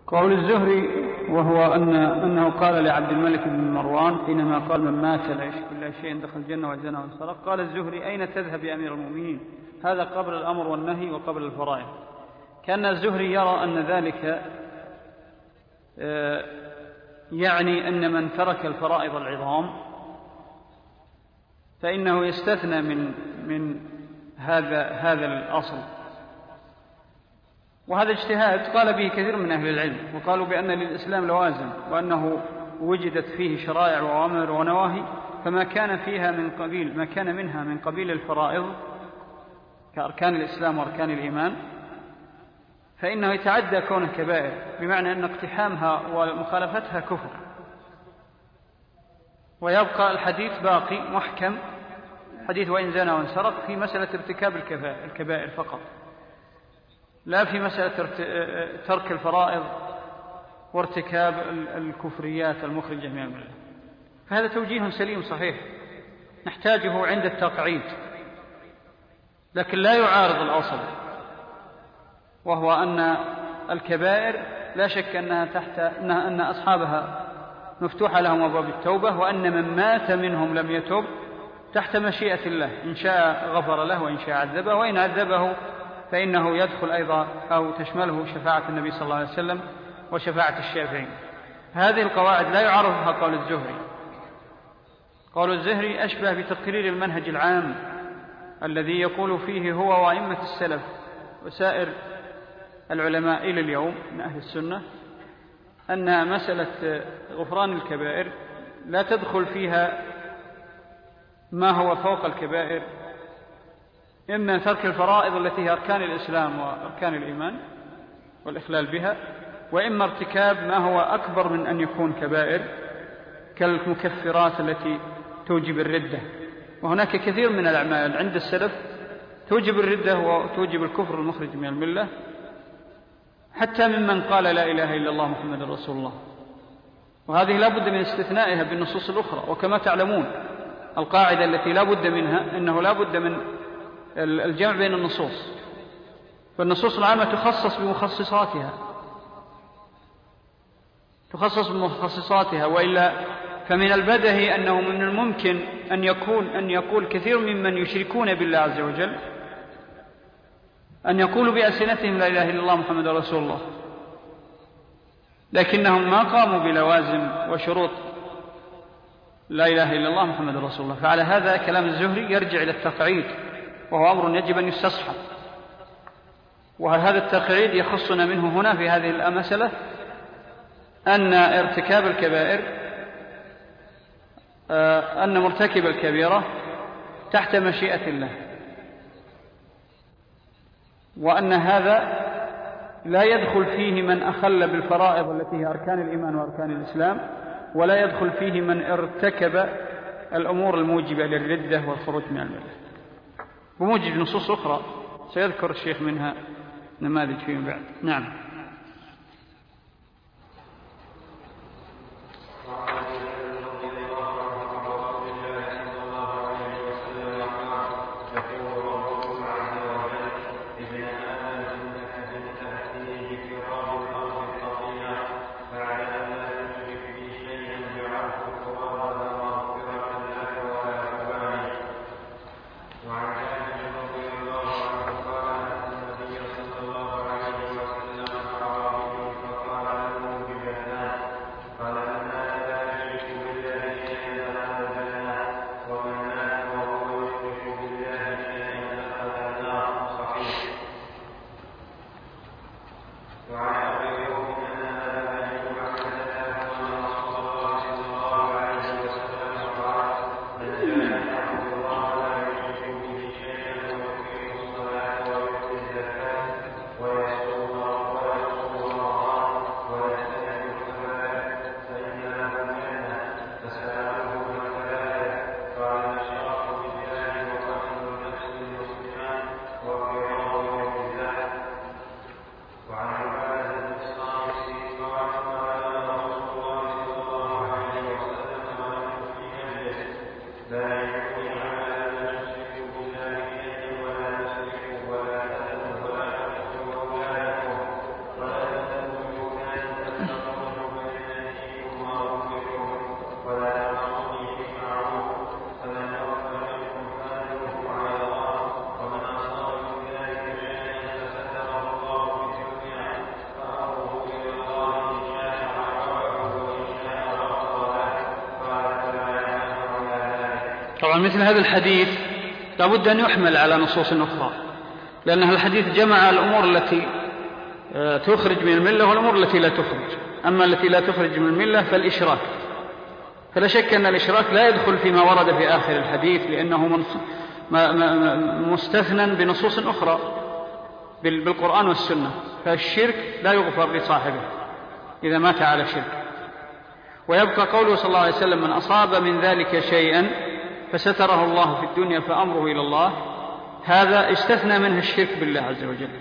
قول الزهري وهو أنه قال لعبد الملك بن مروان حينما قال من مات لا يشرك بالله شيئا دخل الجنة وزنى وانصرف، قال الزهري أين تذهب يا أمير المؤمنين؟ هذا قبل الأمر والنهي وقبل الفرائض. كان الزهري يرى أن ذلك يعني أن من ترك الفرائض العظام فإنه يستثنى من هذا الأصل، وهذا اجتهاد قال به كثير من أهل العلم، وقالوا بأن للإسلام لوازم وأنه وجدت فيه شرائع وأوامر ونواهي، فما كان فيها من قبيل الفرائض كأركان الإسلام وأركان الإيمان فإنه يتعدى كونه كبائر، بمعنى أن اقتحامها ومخالفتها كفر، ويبقى الحديث باقي محكم، حديث وإن زنى وانسرق، في مسألة ارتكاب الكبائر فقط، لا في مسألة ترك الفرائض وارتكاب الكفريات المخرجة من الملة. فهذا توجيه سليم صحيح نحتاجه عند التقعيد، لكن لا يعارض الأصل، وهو أن الكبائر لا شك أن أصحابها مفتوحة لهم أبواب التوبة، وأن من مات منهم لم يتب تحت مشيئة الله، إن شاء غفر له وإن شاء عذبه، وإن عذبه فإنه يدخل أيضا أو تشمله شفاعة النبي صلى الله عليه وسلم وشفاعة الشافعين. هذه القواعد لا يعارضها قول الزهري. قول الزهري أشبه بتقرير المنهج العام الذي يقول فيه هو وأئمة السلف وسائر العلماء إلى اليوم من أهل السنة أن مسألة غفران الكبائر لا تدخل فيها ما هو فوق الكبائر، إما ترك الفرائض التي هي أركان الإسلام وأركان الإيمان والإخلال بها، وإما ارتكاب ما هو أكبر من أن يكون كبائر كالمكفرات التي توجب الردة. وهناك كثير من الأعمال عند السلف توجب الردة وتوجب الكفر المخرج من الملة، حتى ممن قال لا إله إلا الله محمد رسول الله، وهذه لا بد من استثنائها بالنصوص الأخرى. وكما تعلمون القاعدة التي لا بد منها أنه لا بد من الجمع بين النصوص، فالنصوص العامة تخصص بمخصصاتها، وإلا فمن البدهي أنه من الممكن أن يقول كثير ممن يشركون بالله عز وجل أن يقولوا بألسنتهم لا إله إلا الله محمد رسول الله، لكنهم ما قاموا بلوازم وشروط لا إله إلا الله محمد رسول الله. فعلى هذا كلام الزهري يرجع إلى التقعيد، وهو أمر يجب أن يستصحب، وهذا التقعيد يخصنا منه هنا في هذه المسألة أن ارتكاب الكبائر أن مرتكب الكبيرة تحت مشيئة الله، وأن هذا لا يدخل فيه من أخل بالفرائض التي هي أركان الإيمان وأركان الإسلام، ولا يدخل فيه من ارتكب الأمور الموجبة للردة والخروج من الملة، وموجب نصوص أخرى سيذكر الشيخ منها نماذج فيما بعد. نعم. طبعا مثل هذا الحديث لابد أن يحمل على نصوص أخرى، لأن الحديث جمع الأمور التي تخرج من الملة والأمور التي لا تخرج. أما التي لا تخرج من الملة فالإشراك، فلا شك أن الإشراك لا يدخل فيما ورد في آخر الحديث، لأنه مستثنى بنصوص أخرى بالقرآن والسنة، فالشرك لا يغفر لصاحبه إذا مات على شرك. ويبقى قوله صلى الله عليه وسلم: من أصاب من ذلك شيئا فستره الله في الدنيا فأمره إلى الله، هذا استثنى منه الشرك بالله عز وجل،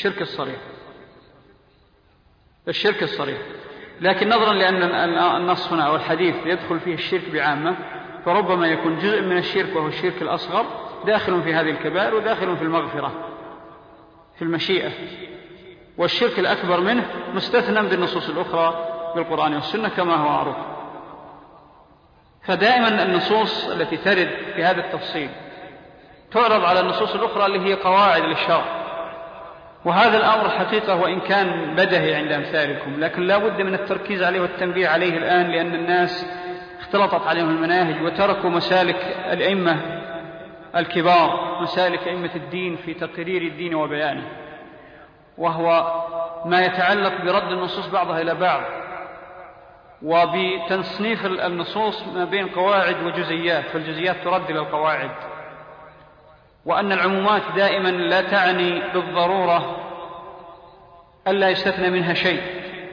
الشرك الصريح. لكن نظرا لأن النص هنا أو الحديث يدخل فيه الشرك بعامة، فربما يكون جزء من الشرك وهو الشرك الأصغر داخل في هذه الكبائر وداخل في المغفرة في المشيئة، والشرك الأكبر منه مستثنى بالنصوص الأخرى بالقرآن والسنة كما هو معروف. فدائما النصوص التي ترد في هذا التفصيل تعرض على النصوص الأخرى اللي هي قواعد للشرع، وهذا الأمر حقيقة وإن كان بدهي عند أمثالكم، لكن لا بد من التركيز عليه والتنبيه عليه الآن، لأن الناس اختلطت عليهم المناهج وتركوا مسالك الأئمة الكبار، مسالك أئمة الدين في تقرير الدين وبيانه، وهو ما يتعلق برد النصوص بعضها إلى بعض وبتصنيف النصوص ما بين قواعد وجزئيات، فالجزئيات ترد إلى القواعد، وأن العمومات دائما لا تعني بالضرورة ألا يستثنى منها شيء.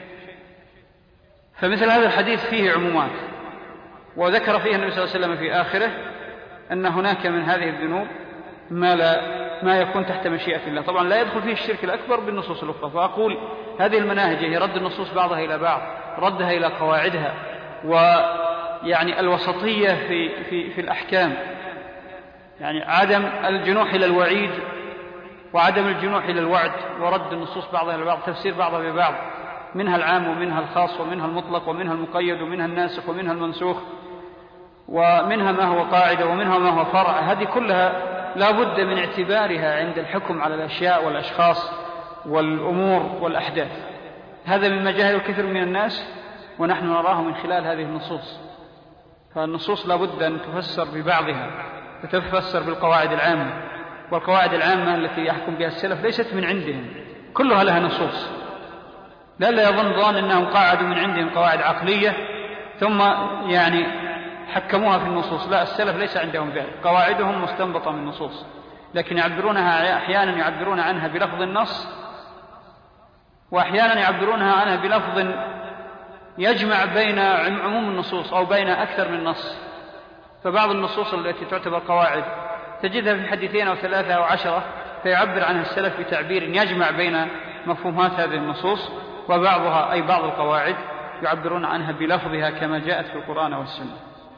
فمثل هذا الحديث فيه عمومات، وذكر فيه النبي صلى الله عليه وسلم في آخره أن هناك من هذه الذنوب ما يكون تحت مشيئة الله. طبعا لا يدخل فيه الشرك الأكبر بالنصوص الأخرى. فأقول هذه المناهج هي رد النصوص بعضها إلى بعض، ردها إلى قواعدها، ويعني الوسطية في الأحكام، يعني عدم الجنوح إلى الوعيد وعدم الجنوح إلى الوعد، ورد النصوص بعضها إلى بعض، تفسير بعضها ببعض، منها العام ومنها الخاص ومنها المطلق ومنها المقيد ومنها الناسخ ومنها المنسوخ، ومنها ما هو قاعدة ومنها ما هو فرع. هذه كلها لا بد من اعتبارها عند الحكم على الأشياء والأشخاص والأمور والأحداث. هذا من مجاهل الكثير من الناس، ونحن نراه من خلال هذه النصوص. فالنصوص لا بد أن تفسر ببعضها، تتفسر بالقواعد العامة، والقواعد العامة التي يحكم بها السلف ليست من عندهم، كلها لها نصوص، لا يظن ظان أنهم قاعدوا من عندهم قواعد عقلية ثم يعني حكموها في النصوص. لا، السلف ليس عندهم ذلك، قواعدهم مستنبطة من النصوص، لكن يعبرونها أحيانا يعبرون عنها بلفظ النص، وأحيانا يعبرونها عنها بلفظ يجمع بين عموم النصوص أو بين أكثر من نص. فبعض النصوص التي تعتبر قواعد تجدها في حديثين أو 3 أو 10، فيعبر عنها السلف بتعبير يجمع بين مفهومات هذه النصوص، وبعضها أي بعض القواعد يعبرون عنها بلفظها كما جاءت في القرآن والسنة،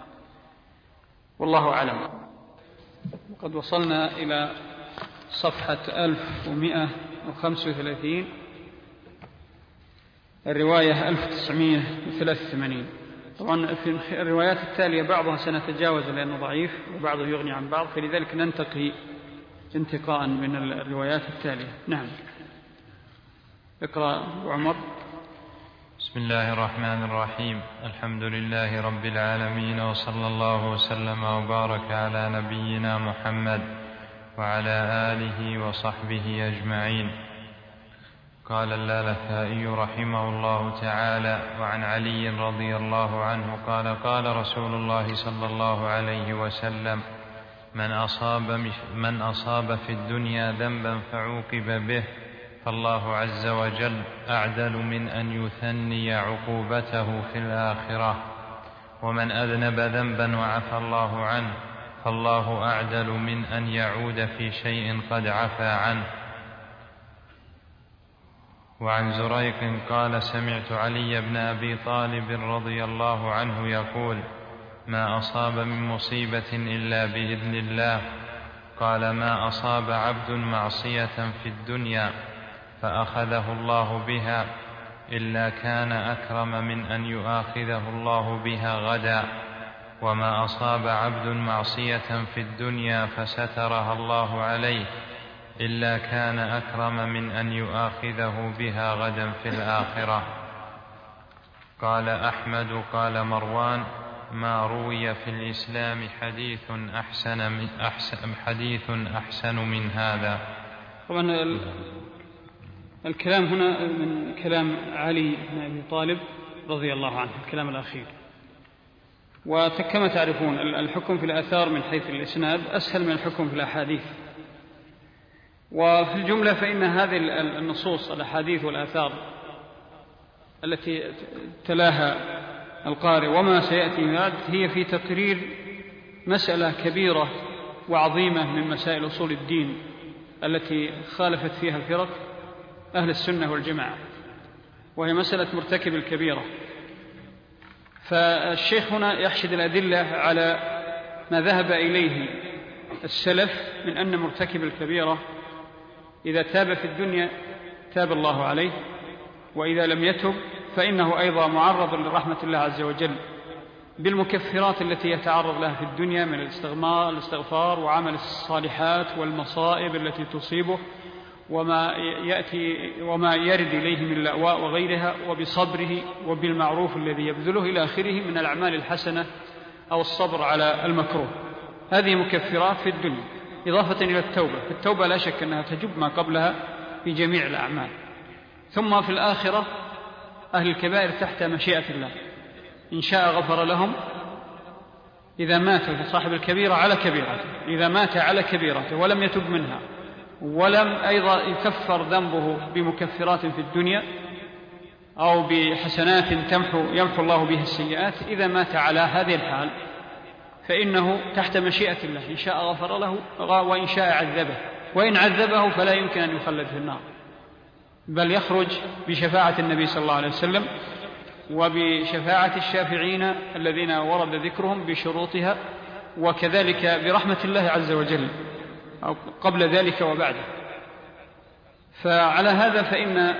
والله أعلم. وقد وصلنا إلى صفحة 1135، الرواية 1983. طبعا في الروايات التالية بعضها سنتجاوز لأنه ضعيف وبعضه يغني عن بعض، فلذلك ننتقي انتقاء من الروايات التالية. نعم، اقرأ أبو عمر. بسم الله الرحمن الرحيم. الحمد لله رب العالمين، وصلى الله وسلم وبارك على نبينا محمد وعلى آله وصحبه أجمعين. قال اللالكائي رحمه الله تعالى: وعن علي رضي الله عنه قال: قال رسول الله صلى الله عليه وسلم: من أصاب في الدنيا ذنبا فعوقب به فالله عز وجل أعدل من أن يثني عقوبته في الآخرة، ومن أذنب ذنبا وعفى الله عنه فالله أعدل من أن يعود في شيء قد عفى عنه. وعن زريق قال: سمعت علي بن أبي طالب رضي الله عنه يقول: ما أصاب من مصيبة إلا بإذن الله. قال: ما أصاب عبد معصية في الدنيا فأخذه الله بها إلا كان أكرم من أن يؤاخذه الله بها غدا، وما أصاب عبد معصية في الدنيا فسترها الله عليه إلا كان أكرم من أن يؤاخذه بها غدا في الآخرة. قال أحمد: قال مروان: ما روي في الإسلام حديث أحسن من هذا. طبعا الكلام هنا من كلام علي بن أبي طالب رضي الله عنه، الكلام الأخير. وكما تعرفون الحكم في الآثار من حيث الإسناد أسهل من الحكم في الأحاديث. وفي الجملة فإن هذه النصوص الأحاديث والآثار التي تلاها القارئ وما سيأتي بعد هي في تقرير مسألة كبيرة وعظيمة من مسائل أصول الدين التي خالفت فيها الفرق أهل السنة والجماعة، وهي مسألة مرتكب الكبيرة. فالشيخ هنا يحشد الأدلة على ما ذهب إليه السلف من أن مرتكب الكبيرة إذا تاب في الدنيا تاب الله عليه، وإذا لم يتب فإنه أيضا معرض لرحمة الله عز وجل بالمكفرات التي يتعرض لها في الدنيا من الاستغفار وعمل الصالحات والمصائب التي تصيبه وما يرد إليه من لأواء وغيرها، وبصبره وبالمعروف الذي يبذله إلى آخره من الأعمال الحسنة أو الصبر على المكروه. هذه مكفرات في الدنيا، إضافة إلى التوبة. في التوبة لا شك أنها تجب ما قبلها في جميع الأعمال. ثم في الآخرة أهل الكبائر تحت مشيئة الله، إن شاء غفر لهم إذا مات صاحب الكبيرة على كبيرته، إذا مات على كبيرته ولم يتب منها ولم أيضا يكفر ذنبه بمكفرات في الدنيا أو بحسنات يمحو الله بها السيئات، إذا مات على هذه الحال فإنه تحت مشيئة الله، إن شاء غفر له وإن شاء عذبه، وإن عذبه فلا يمكن أن يخلد في النار، بل يخرج بشفاعة النبي صلى الله عليه وسلم وبشفاعة الشافعين الذين ورد ذكرهم بشروطها، وكذلك برحمة الله عز وجل أو قبل ذلك وبعده. فعلى هذا فإن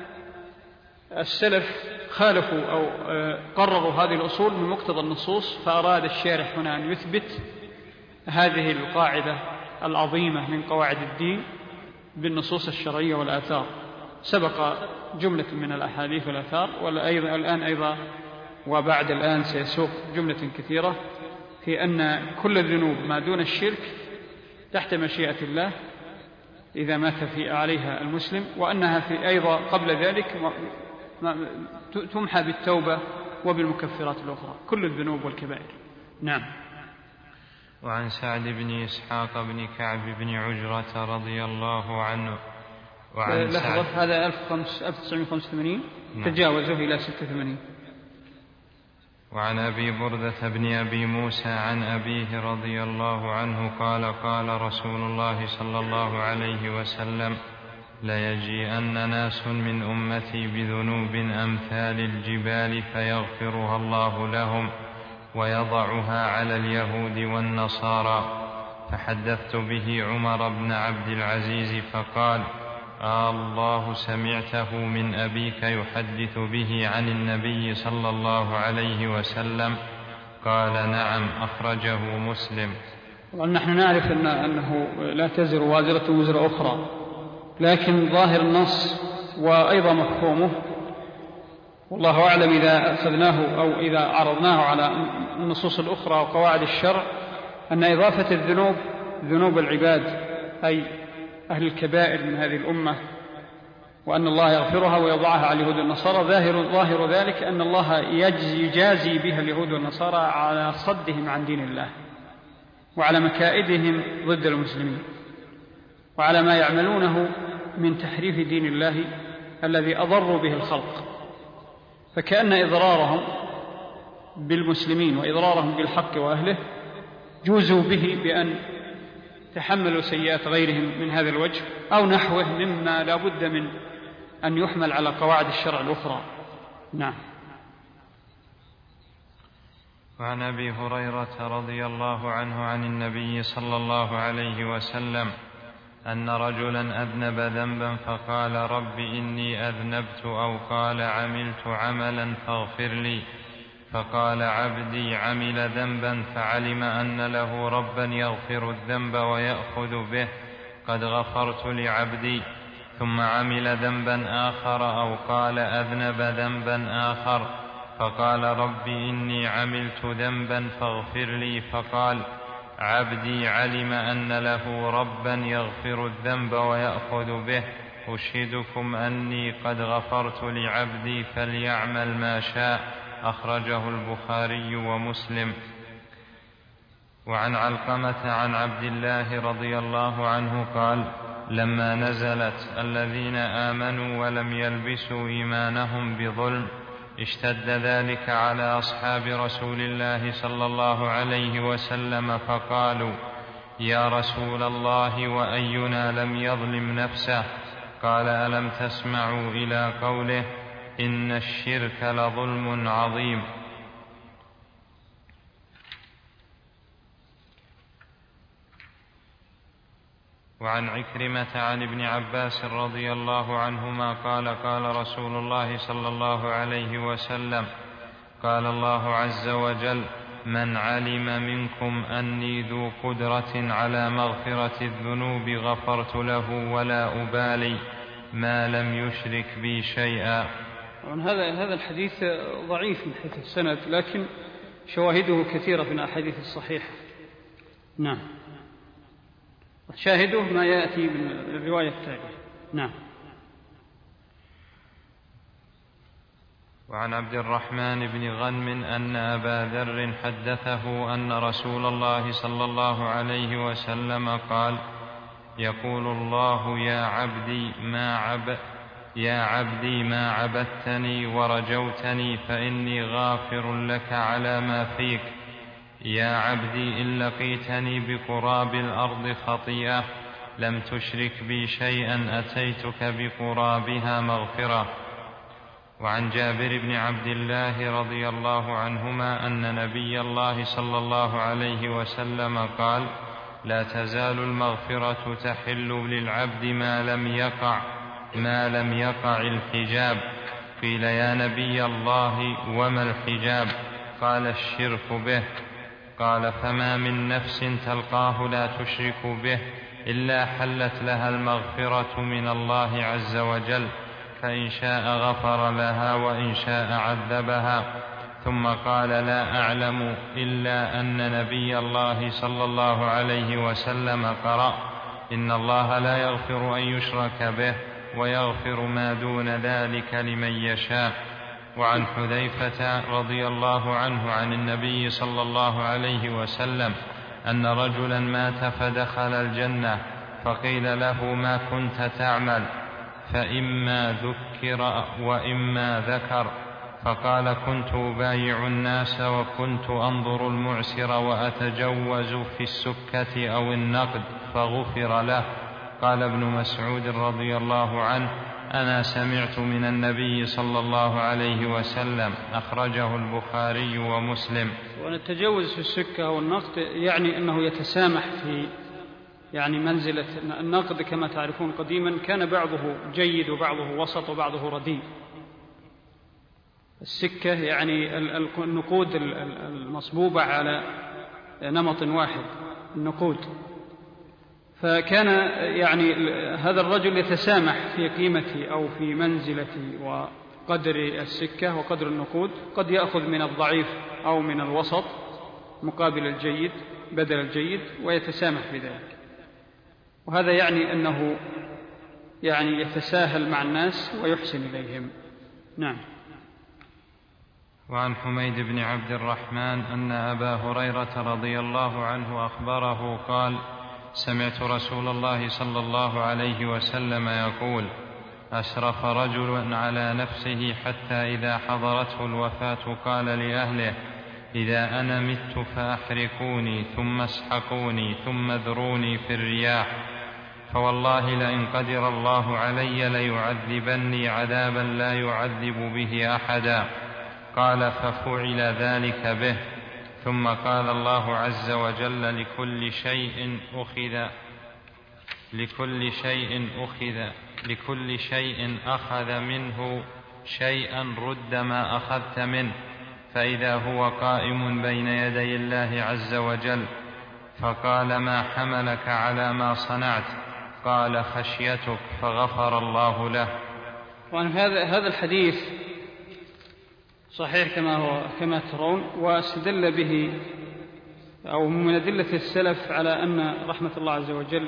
السلف خالفوا أو قرروا هذه الأصول من مقتضى النصوص، فأراد الشارح هنا أن يثبت هذه القاعدة العظيمة من قواعد الدين بالنصوص الشرعية والآثار. سبق جملة من الأحاديث والآثار، والآن أيضا وبعد الآن سيسوق جملة كثيرة في أن كل الذنوب ما دون الشرك تحت مشيئة الله إذا مات عليها المسلم، وأنها في أيضا قبل ذلك تمحى بالتوبة وبالمكفرات الأخرى كل الذنوب والكبائر. نعم. وعن سعد بن إسحاق بن كعب بن عجرة رضي الله عنه لحظة، هذا 1985 تجاوزه إلى 86. وعن أبي بردة بن أبي موسى عن أبيه رضي الله عنه قال قال رسول الله صلى الله عليه وسلم ليجيئن ناس من أمتي بذنوب أمثال الجبال فيغفرها الله لهم ويضعها على اليهود والنصارى. فحدثت به عمر بن عبد العزيز فقال الله سمعته من أبيك يحدث به عن النبي صلى الله عليه وسلم؟ قال نعم، أخرجه مسلم. نحن نعرف أنه لا تزر وازرة وزر أخرى، لكن ظاهر النص وأيضا مفهومه والله أعلم إذا أخذناه أو إذا عرضناه على النصوص الأخرى وقواعد الشرع أن إضافة الذنوب ذنوب العباد أي أهل الكبائر من هذه الأمة وأن الله يغفرها ويضعها على اليهود والنصارى، ظاهر ذلك أن الله يجازي بها اليهود والنصارى على صدهم عن دين الله وعلى مكائدهم ضد المسلمين وعلى ما يعملونه من تحريف دين الله الذي أضروا به الخلق. فكأن إضرارهم بالمسلمين وإضرارهم بالحق وأهله جوزوا به بأن تحملوا سيئات غيرهم من هذا الوجه أو نحوه مما لا بد من أن يحمل على قواعد الشرع الأخرى. نعم. وعن أبي هريرة رضي الله عنه عن النبي صلى الله عليه وسلم أن رجلا أذنب ذنبا فقال رب إني أذنبت، أو قال عملت عملا فاغفر لي، فقال عبدي عمل ذنبا فعلم أن له ربا يغفر الذنب ويأخذ به، قد غفرت لعبدي. ثم عمل ذنبا آخر أو قال أذنب ذنبا آخر فقال رب إني عملت ذنبا فاغفر لي. فقال عبدي علم أن له ربا يغفر الذنب ويأخذ به، أشهدكم أني قد غفرت لعبدي فليعمل ما شاء. أخرجه البخاري ومسلم. وعن علقمة عن عبد الله رضي الله عنه قال لما نزلت الذين آمنوا ولم يلبسوا إيمانهم بظلم اشتد ذلك على أصحاب رسول الله صلى الله عليه وسلم، فقالوا يا رسول الله وأينا لم يظلم نفسه؟ قال ألم تسمعوا إلى قوله إن الشرك لظلم عظيم. وعن عكرمة عن ابن عباس رضي الله عنهما قال قال رسول الله صلى الله عليه وسلم قال الله عز وجل من علم منكم أني ذو قدرة على مغفرة الذنوب غفرت له ولا أبالي ما لم يشرك بي شيئا. هذا الحديث ضعيف من حيث السند، لكن شواهده كثيرة في الأحاديث الصحيحة. نعم، شاهده ما يأتي من الرواية التالية. نعم. وعن عبد الرحمن بن غنم أن أبا ذر حدثه أن رسول الله صلى الله عليه وسلم قال يقول الله يا عبدي ما عبدتني ورجوتني فإني غافر لك على ما فيك. يا عبدي إن لقيتني بقراب الأرض خطيئة لم تشرك بي شيئا أتيتك بقرابها مغفرة. وعن جابر بن عبد الله رضي الله عنهما أن نبي الله صلى الله عليه وسلم قال لا تزال المغفرة تحل للعبد ما لم يقع الحجاب. قيل يا نبي الله وما الحجاب؟ قال الشرك به. قال فما من نفس تلقاه لا تشرك به إلا حلت لها المغفرة من الله عز وجل، فإن شاء غفر لها وإن شاء عذبها. ثم قال لا أعلم إلا أن نبي الله صلى الله عليه وسلم قرأ إن الله لا يغفر أن يشرك به ويغفر ما دون ذلك لمن يشاء. وعن حذيفة رضي الله عنه عن النبي صلى الله عليه وسلم أن رجلا مات فدخل الجنة فقيل له ما كنت تعمل؟ فإما ذكر وإما ذكر. فقال كنت أبايع الناس وكنت أنظر المعسر وأتجوز في السكة أو النقد فغفر له. قال ابن مسعود رضي الله عنه أنا سمعت من النبي صلى الله عليه وسلم. أخرجه البخاري ومسلم. وأن التجوز في السكة أو النقد يعني أنه يتسامح في منزلة النقد. كما تعرفون قديما كان بعضه جيد وبعضه وسط وبعضه رديء. السكة يعني النقود المصبوبة على نمط واحد، النقود. فكان هذا الرجل يتسامح في قيمة أو في منزلة وقدر السكة وقدر النقود، قد يأخذ من الضعيف أو من الوسط مقابل الجيد بدل الجيد ويتسامح بذلك. وهذا يعني أنه يتساهل مع الناس ويحسن إليهم. نعم. وعن حميد بن عبد الرحمن أن أبا هريرة رضي الله عنه أخبره قال سمعت رسول الله صلى الله عليه وسلم يقول أشرف رجل على نفسه حتى إذا حضرته الوفاة قال لأهله إذا أنا مت فأحرقوني ثم اسحقوني ثم اذروني في الرياح، فوالله لئن قدر الله علي ليعذبني عذابا لا يعذب به أحدا. قال ففعل ذلك به. ثم قال الله عز وجل لكل شيء أخذ منه شيئا رد ما أخذت منه. فإذا هو قائم بين يدي الله عز وجل فقال ما حملك على ما صنعت؟ قال خشيتك، فغفر الله له. وعن هذا الحديث صحيح كما ترون. واستدل به أو من أدلة السلف على أن رحمة الله عز وجل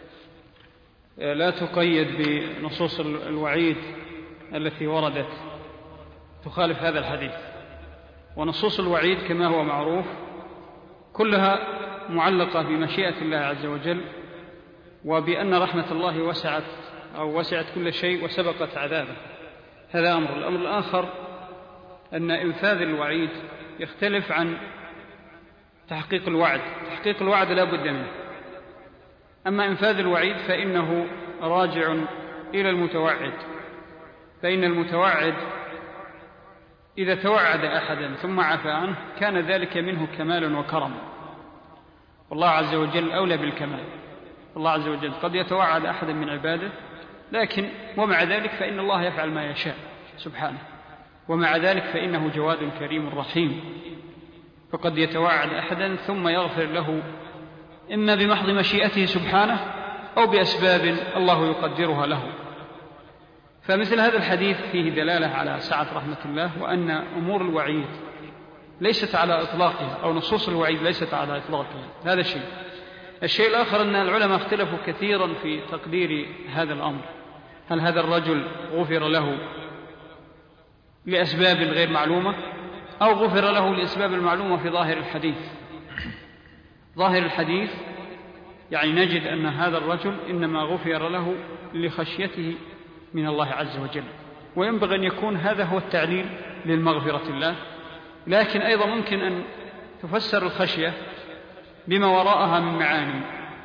لا تقيد بنصوص الوعيد التي وردت تخالف هذا الحديث. ونصوص الوعيد كما هو معروف كلها معلقة بمشيئة الله عز وجل، وبأن رحمة الله وسعت كل شيء وسبقت عذابه. هذا أمر. الأمر الآخر أن إنفاذ الوعيد يختلف عن تحقيق الوعد. تحقيق الوعد لا بد منه، أما إنفاذ الوعيد فإنه راجع إلى المتوعد، فإن المتوعد إذا توعد أحدا ثم عفى عنه كان ذلك منه كمال وكرم، والله عز وجل أولى بالكمال. الله عز وجل قد يتوعد أحدا من عباده، لكن ومع ذلك فإن الله يفعل ما يشاء سبحانه، ومع ذلك فإنه جواد كريم رحيم، فقد يتوعد أحدا ثم يغفر له إما بمحض مشيئته سبحانه أو بأسباب الله يقدرها له. فمثل هذا الحديث فيه دلالة على سعة رحمة الله، وأن أمور الوعيد ليست على إطلاقها، أو نصوص الوعيد ليست على إطلاقها. هذا شيء. الشيء الآخر أن العلماء اختلفوا كثيرا في تقدير هذا الأمر. هل هذا الرجل غفر له لأسباب غير معلومة أو غفر له لأسباب المعلومة في ظاهر الحديث؟ ظاهر الحديث يعني نجد أن هذا الرجل إنما غفر له لخشيته من الله عز وجل، وينبغي أن يكون هذا هو التعليل للمغفرة الله. لكن أيضا ممكن أن تفسر الخشية بما وراءها من معاني.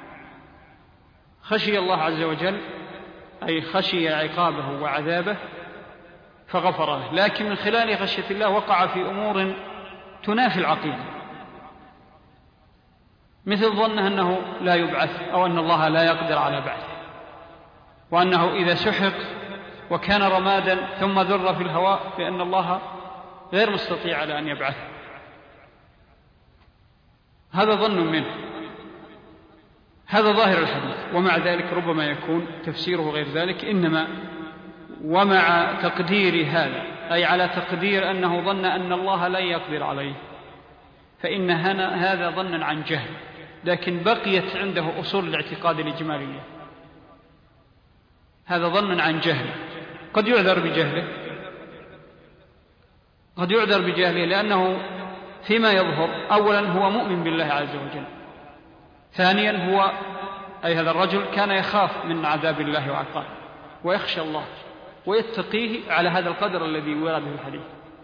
خشي الله عز وجل أي خشي عقابه وعذابه فغفره، لكن من خلال خشية الله وقع في أمور تنافي العقيدة، مثل ظنه أنه لا يبعث، أو أن الله لا يقدر على بعثه، وأنه إذا سحق وكان رمادا ثم ذر في الهواء فإن الله غير مستطيع على أن يبعث. هذا ظن منه، هذا ظاهر الحديث. ومع ذلك ربما يكون تفسيره غير ذلك، إنما ومع تقدير هذا أي على تقدير أنه ظن أن الله لا يقدر عليه، فإن هذا ظن عن جهل، لكن بقيت عنده أصول الاعتقاد الإجمالية. هذا ظن عن جهل، قد يعذر بجهله، لأنه فيما يظهر أولا هو مؤمن بالله عز وجل، ثانيا هو أي هذا الرجل كان يخاف من عذاب الله وعقابه ويخشى الله ويتقيه على هذا القدر الذي ورد في الحديث،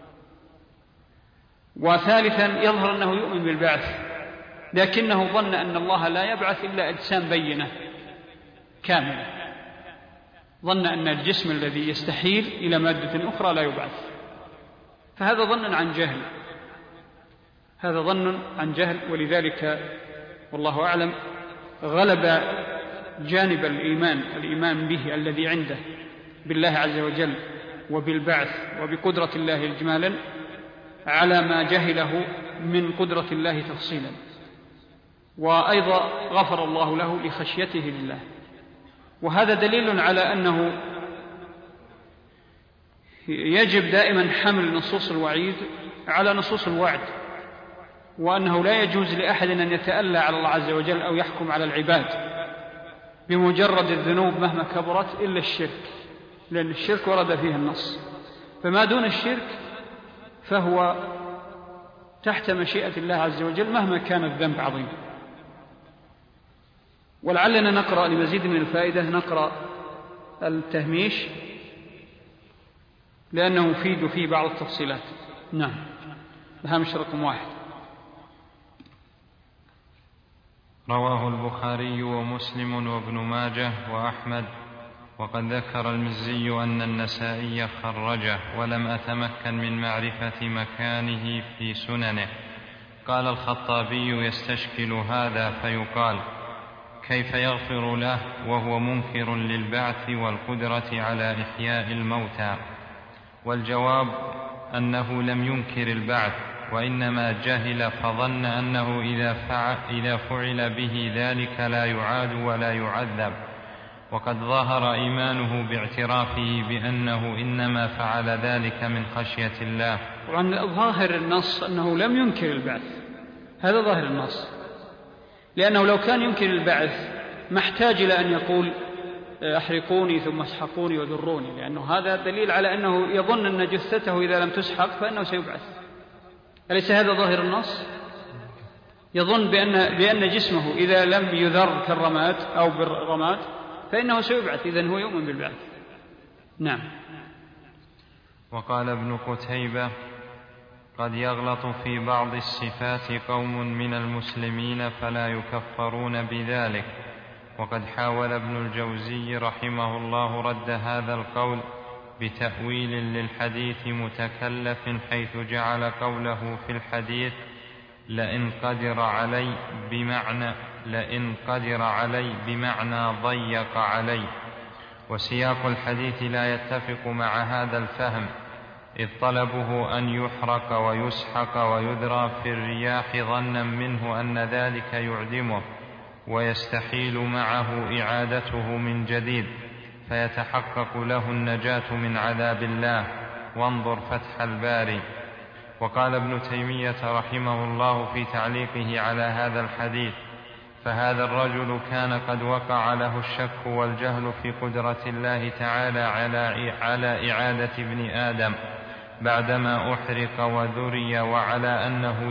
وثالثا يظهر أنه يؤمن بالبعث، لكنه ظن أن الله لا يبعث إلا أجسام بينة كاملة، ظن أن الجسم الذي يستحيل إلى مادة أخرى لا يبعث. فهذا ظن عن جهل، ولذلك والله أعلم غلب جانب الإيمان به الذي عنده بالله عز وجل وبالبعث وبقدرة الله إجمالا على ما جهله من قدرة الله تفصيلا. وأيضا غفر الله له لخشيته لله، وهذا دليل على أنه يجب دائما حمل نصوص الوعيد على نصوص الوعد، وأنه لا يجوز لأحد أن يتألى على الله عز وجل أو يحكم على العباد بمجرد الذنوب مهما كبرت إلا الشرك، لأن الشرك ورد فيه النص، فما دون الشرك فهو تحت مشيئة الله عز وجل مهما كان الذنب عظيم. ولعلنا نقرأ لمزيد من الفائدة نقرأ التهميش لأنه يفيد فيه بعض التفصيلات. نعم، الهامش رقم 1. رواه البخاري ومسلم وابن ماجه وأحمد، وقد ذكر المزي أن النسائي خرجه، ولم أتمكن من معرفة مكانه في سننه. قال الخطابي: يستشكل هذا فيقال: كيف يغفر له وهو منكر للبعث والقدرة على إحياء الموتى؟ والجواب أنه لم ينكر البعث، وإنما جهل فظن أنه إذا فعل به ذلك لا يعاد ولا يعذب، وقد ظهر إيمانه باعترافه بأنه إنما فعل ذلك من خشية الله. طبعا ظاهر النص أنه لم ينكر البعث، هذا ظاهر النص، لأنه لو كان ينكر البعث ما احتاج إلى أن يقول أحرقوني ثم اسحقوني وذروني، لأنه هذا دليل على أنه يظن أن جثته إذا لم تسحق فإنه سيبعث. أليس هذا ظاهر النص؟ يظن بأن جسمه إذا لم يذر كالرماد أو بالرماد فإنه سيبعث، إذن هو يؤمن بالبعث. نعم. وقال ابن قتيبة: قد يغلط في بعض الصفات قوم من المسلمين فلا يكفرون بذلك. وقد حاول ابن الجوزي رحمه الله رد هذا القول بتأويل للحديث متكلف، حيث جعل قوله في الحديث لئن قدر علي بمعنى ضيق علي، وسياق الحديث لا يتفق مع هذا الفهم، إذ طلبه أن يحرق ويسحق ويذرى في الرياح ظنا منه أن ذلك يعدمه ويستحيل معه إعادته من جديد فيتحقق له النجاة من عذاب الله. وانظر فتح الباري. وقال ابن تيمية رحمه الله في تعليقه على هذا الحديث: فهذا الرجل كان قد وقع له الشك والجهل في قدرة الله تعالى على إعادة ابن آدم بعدما أحرق وذري، وعلى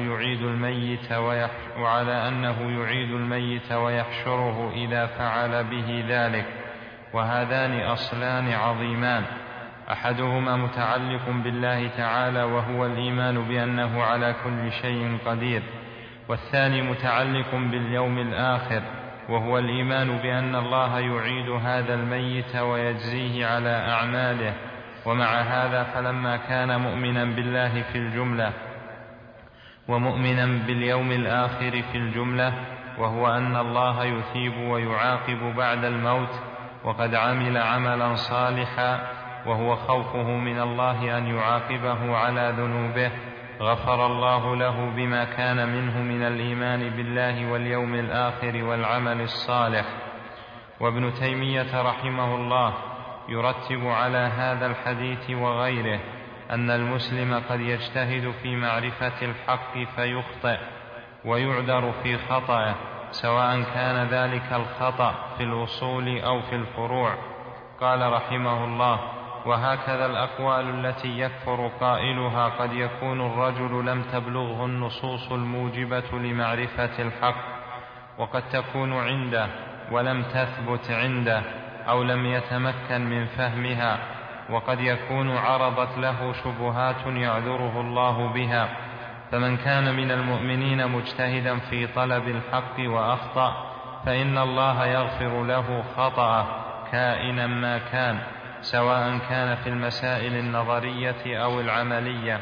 أنه يعيد الميت ويحشره إذا فعل به ذلك. وهذان أصلان عظيمان، أحدهما متعلق بالله تعالى وهو الإيمان بأنه على كل شيء قدير، والثاني متعلق باليوم الآخر وهو الإيمان بأن الله يعيد هذا الميت ويجزيه على أعماله. ومع هذا فلما كان مؤمنا بالله في الجملة ومؤمنا باليوم الآخر في الجملة، وهو أن الله يثيب ويعاقب بعد الموت، وقد عمل عملا صالحا وهو خوفه من الله أن يعاقبه على ذنوبه، غفر الله له بما كان منه من الإيمان بالله واليوم الآخر والعمل الصالح. وابن تيمية رحمه الله يرتب على هذا الحديث وغيره أن المسلم قد يجتهد في معرفة الحق فيخطئ ويعذر في خطأه، سواء كان ذلك الخطأ في الأصول أو في الفروع. قال رحمه الله: وهكذا الأقوال التي يكفر قائلها قد يكون الرجل لم تبلغه النصوص الموجبة لمعرفة الحق، وقد تكون عنده ولم تثبت عنده أو لم يتمكن من فهمها، وقد يكون عرضت له شبهات يعذره الله بها. فمن كان من المؤمنين مجتهدا في طلب الحق وأخطأ فإن الله يغفر له خطأه كائنا ما كان، سواء كان في المسائل النظرية أو العملية.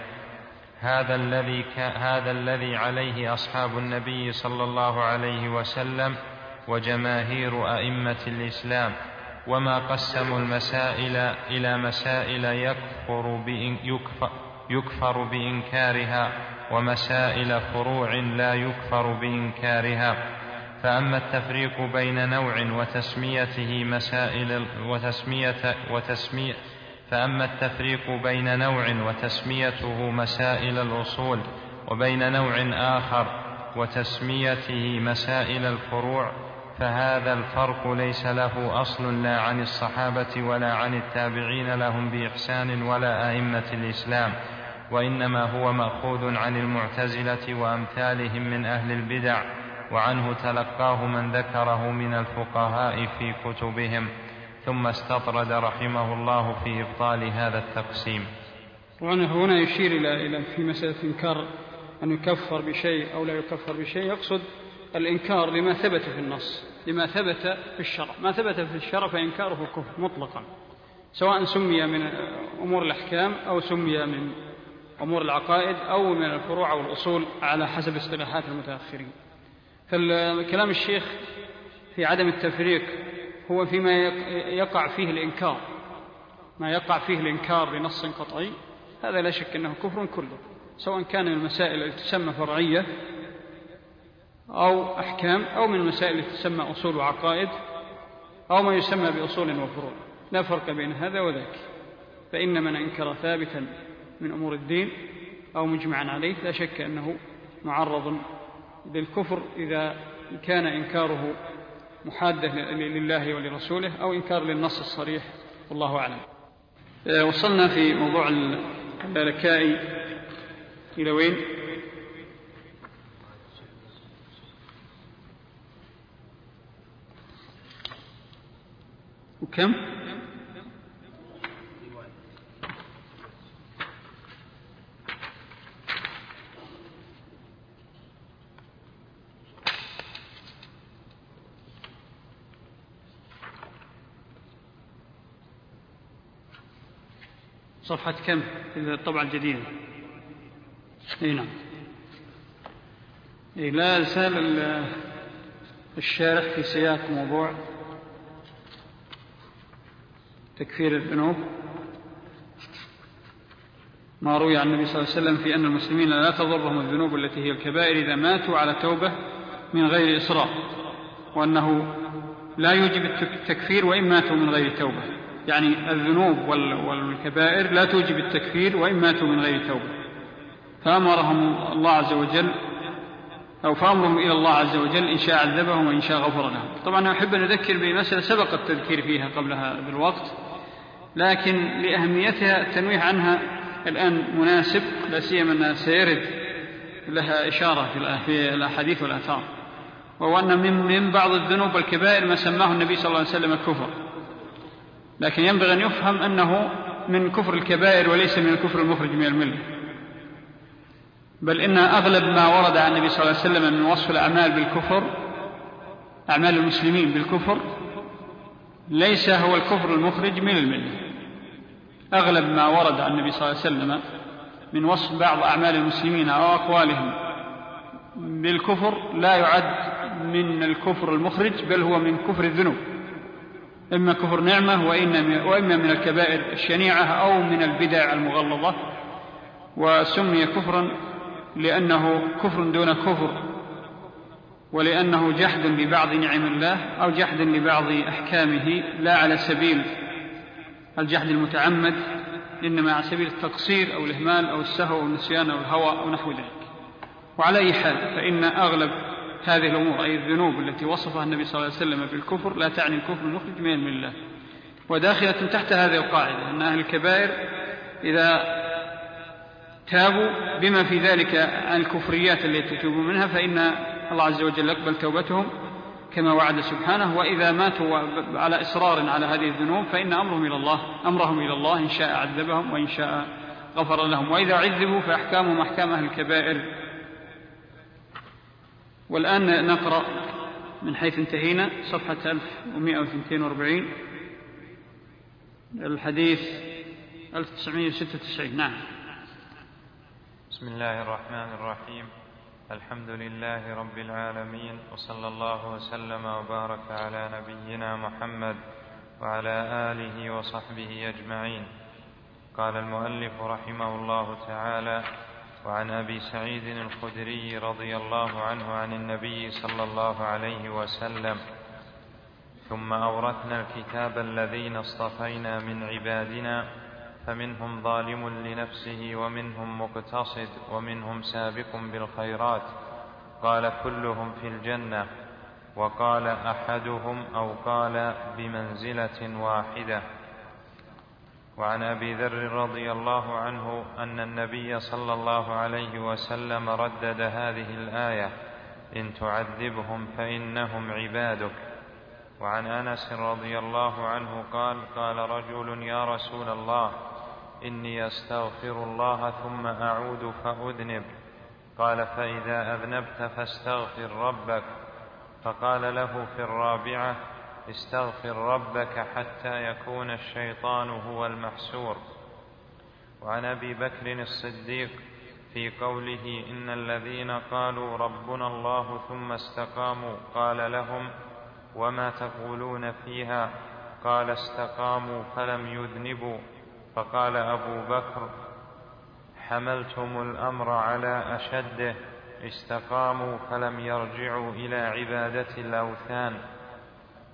هذا الذي عليه أصحاب النبي صلى الله عليه وسلم وجماهير أئمة الإسلام، وما قسموا المسائل إلى مسائل يكفر بإنكارها ومسائل فروع لا يكفر بإنكارها. فأما التفريق بين نوع وتسميته وتسميته مسائل الأصول، وبين نوع آخر وتسميته مسائل الفروع، فهذا الفرق ليس له أصل لا عن الصحابة ولا عن التابعين لهم بإحسان ولا أئمة الإسلام، وإنما هو مأخوذ عن المعتزلة وأمثالهم من أهل البدع، وعنه تلقاه من ذكره من الفقهاء في كتبهم. ثم استطرد رحمه الله في إبطال هذا التقسيم. وهنا يشير إلى في مسألة إنكار أن يكفر بشيء أو لا يكفر بشيء، يقصد الإنكار لما ثبت في النص، لما ثبت في الشرع. ما ثبت في الشرع فإنكاره كفر مطلقا، سواء سمي من أمور الأحكام أو سمي من أمور العقائد أو من الفروع أو الأصول على حسب اصطلاحات المتأخرين. فالكلام الشيخ في عدم التفريق هو فيما يقع فيه الإنكار، ما يقع فيه الإنكار بنص قطعي، هذا لا شك أنه كفر كله، سواء كان من المسائل التي تسمى فرعية أو أحكام، أو من المسائل التي تسمى أصول وعقائد، أو ما يسمى بأصول وفروع، لا فرق بين هذا وذاك. فإن من أنكر ثابتا من أمور الدين أو مجمعا عليه لا شك أنه معرض للكفر إذا كان إنكاره محادة لله ولرسوله أو إنكار للنص الصريح، والله أعلم. وصلنا في موضوع اللالكائي إلى وين؟ وكم؟ صفحة كم في الطبعة الجديدة؟ نعم. لا يزال الشارح في سياق موضوع تكفير الذنوب ما روي عن النبي صلى الله عليه وسلم في أن المسلمين لا تضرهم الذنوب التي هي الكبائر إذا ماتوا على توبة من غير إصرار، وأنه لا يوجب التكفير وإن ماتوا من غير توبة. يعني الذنوب والكبائر لا توجب التكفير وإن ماتوا من غير توبة، فأمرهم الله عز وجل أو فأمرهم إلى الله عز وجل إن شاء عذبهم وإن شاء غفر لهم. طبعا أحب أن أذكر بمسألة سبق التذكير فيها قبل هذا الوقت، لكن لأهميتها التنويه عنها الآن مناسب، لا سيما أنها سيرد لها إشارة في الأحاديث والآثار، وهو أن من بعض الذنوب والكبائر ما سماه النبي صلى الله عليه وسلم الكفر، لكن ينبغي أن يفهم أنه من كفر الكبائر وليس من الكفر المخرج من الملة. بل إن أغلب ما ورد عن النبي صلى الله عليه وسلم من وصف الأعمال بالكفر، أعمال المسلمين بالكفر، ليس هو الكفر المخرج من الملة. أغلب ما ورد عن النبي صلى الله عليه وسلم من وصف بعض أعمال المسلمين أو أقوالهم بالكفر لا يعد من الكفر المخرج، بل هو من كفر الذنوب، إما كفر نعمة وإما من الكبائر الشنيعة أو من البدع المغلظة. وسمي كفرا لأنه كفر دون كفر، ولأنه جحد لبعض نعم الله أو جحد لبعض أحكامه، لا على سبيل الجحد المتعمد، إنما على سبيل التقصير أو الإهمال أو السهو أو النسيان أو الهوى أو نحو ذلك. وعلى أي حال فإن أغلب هذه الأمور أي الذنوب التي وصفها النبي صلى الله عليه وسلم بالكفر لا تعني الكفر المخرج من الملة، وداخلة تحت هذه القاعدة أن أهل الكبائر إذا تابوا بما في ذلك عن الكفريات التي تتوبوا منها فإن الله عز وجل يقبل توبتهم كما وعد سبحانه، وإذا ماتوا على إصرار على هذه الذنوب فإن أمرهم إلى الله إن شاء عذبهم وإن شاء غفر لهم، وإذا عذبوا فأحكامهم أحكام أهل الكبائر. والآن نقرأ من حيث انتهينا صفحة 1142 الحديث 1996. نعم. بسم الله الرحمن الرحيم. الحمد لله رب العالمين، وصلى الله وسلم وبارك على نبينا محمد وعلى آله وصحبه أجمعين. قال المؤلف رحمه الله تعالى: وعن أبي سعيد الخدري رضي الله عنه عن النبي صلى الله عليه وسلم: ثم أورثنا الكتاب الذين اصطفينا من عبادنا فمنهم ظالم لنفسه ومنهم مقتصد ومنهم سابق بالخيرات، قال كلهم في الجنة، وقال أحدهم أو قال بمنزلة واحدة. وعن أبي ذر رضي الله عنه أن النبي صلى الله عليه وسلم ردد هذه الآية: إن تعذبهم فإنهم عبادك. وعن أنس رضي الله عنه قال: قال رجل: يا رسول الله، إني أستغفر الله ثم أعود فأذنب. قال: فإذا أذنبت فاستغفر ربك. فقال له في الرابعة: استغفر ربك حتى يكون الشيطان هو المحسور. وعن أبي بكر الصديق في قوله: إن الذين قالوا ربنا الله ثم استقاموا قال لهم: وما تقولون فيها؟ قال: استقاموا فلم يذنبوا. فقال أبو بكر: حملتم الأمر على أشده، استقاموا فلم يرجعوا إلى عبادة الأوثان.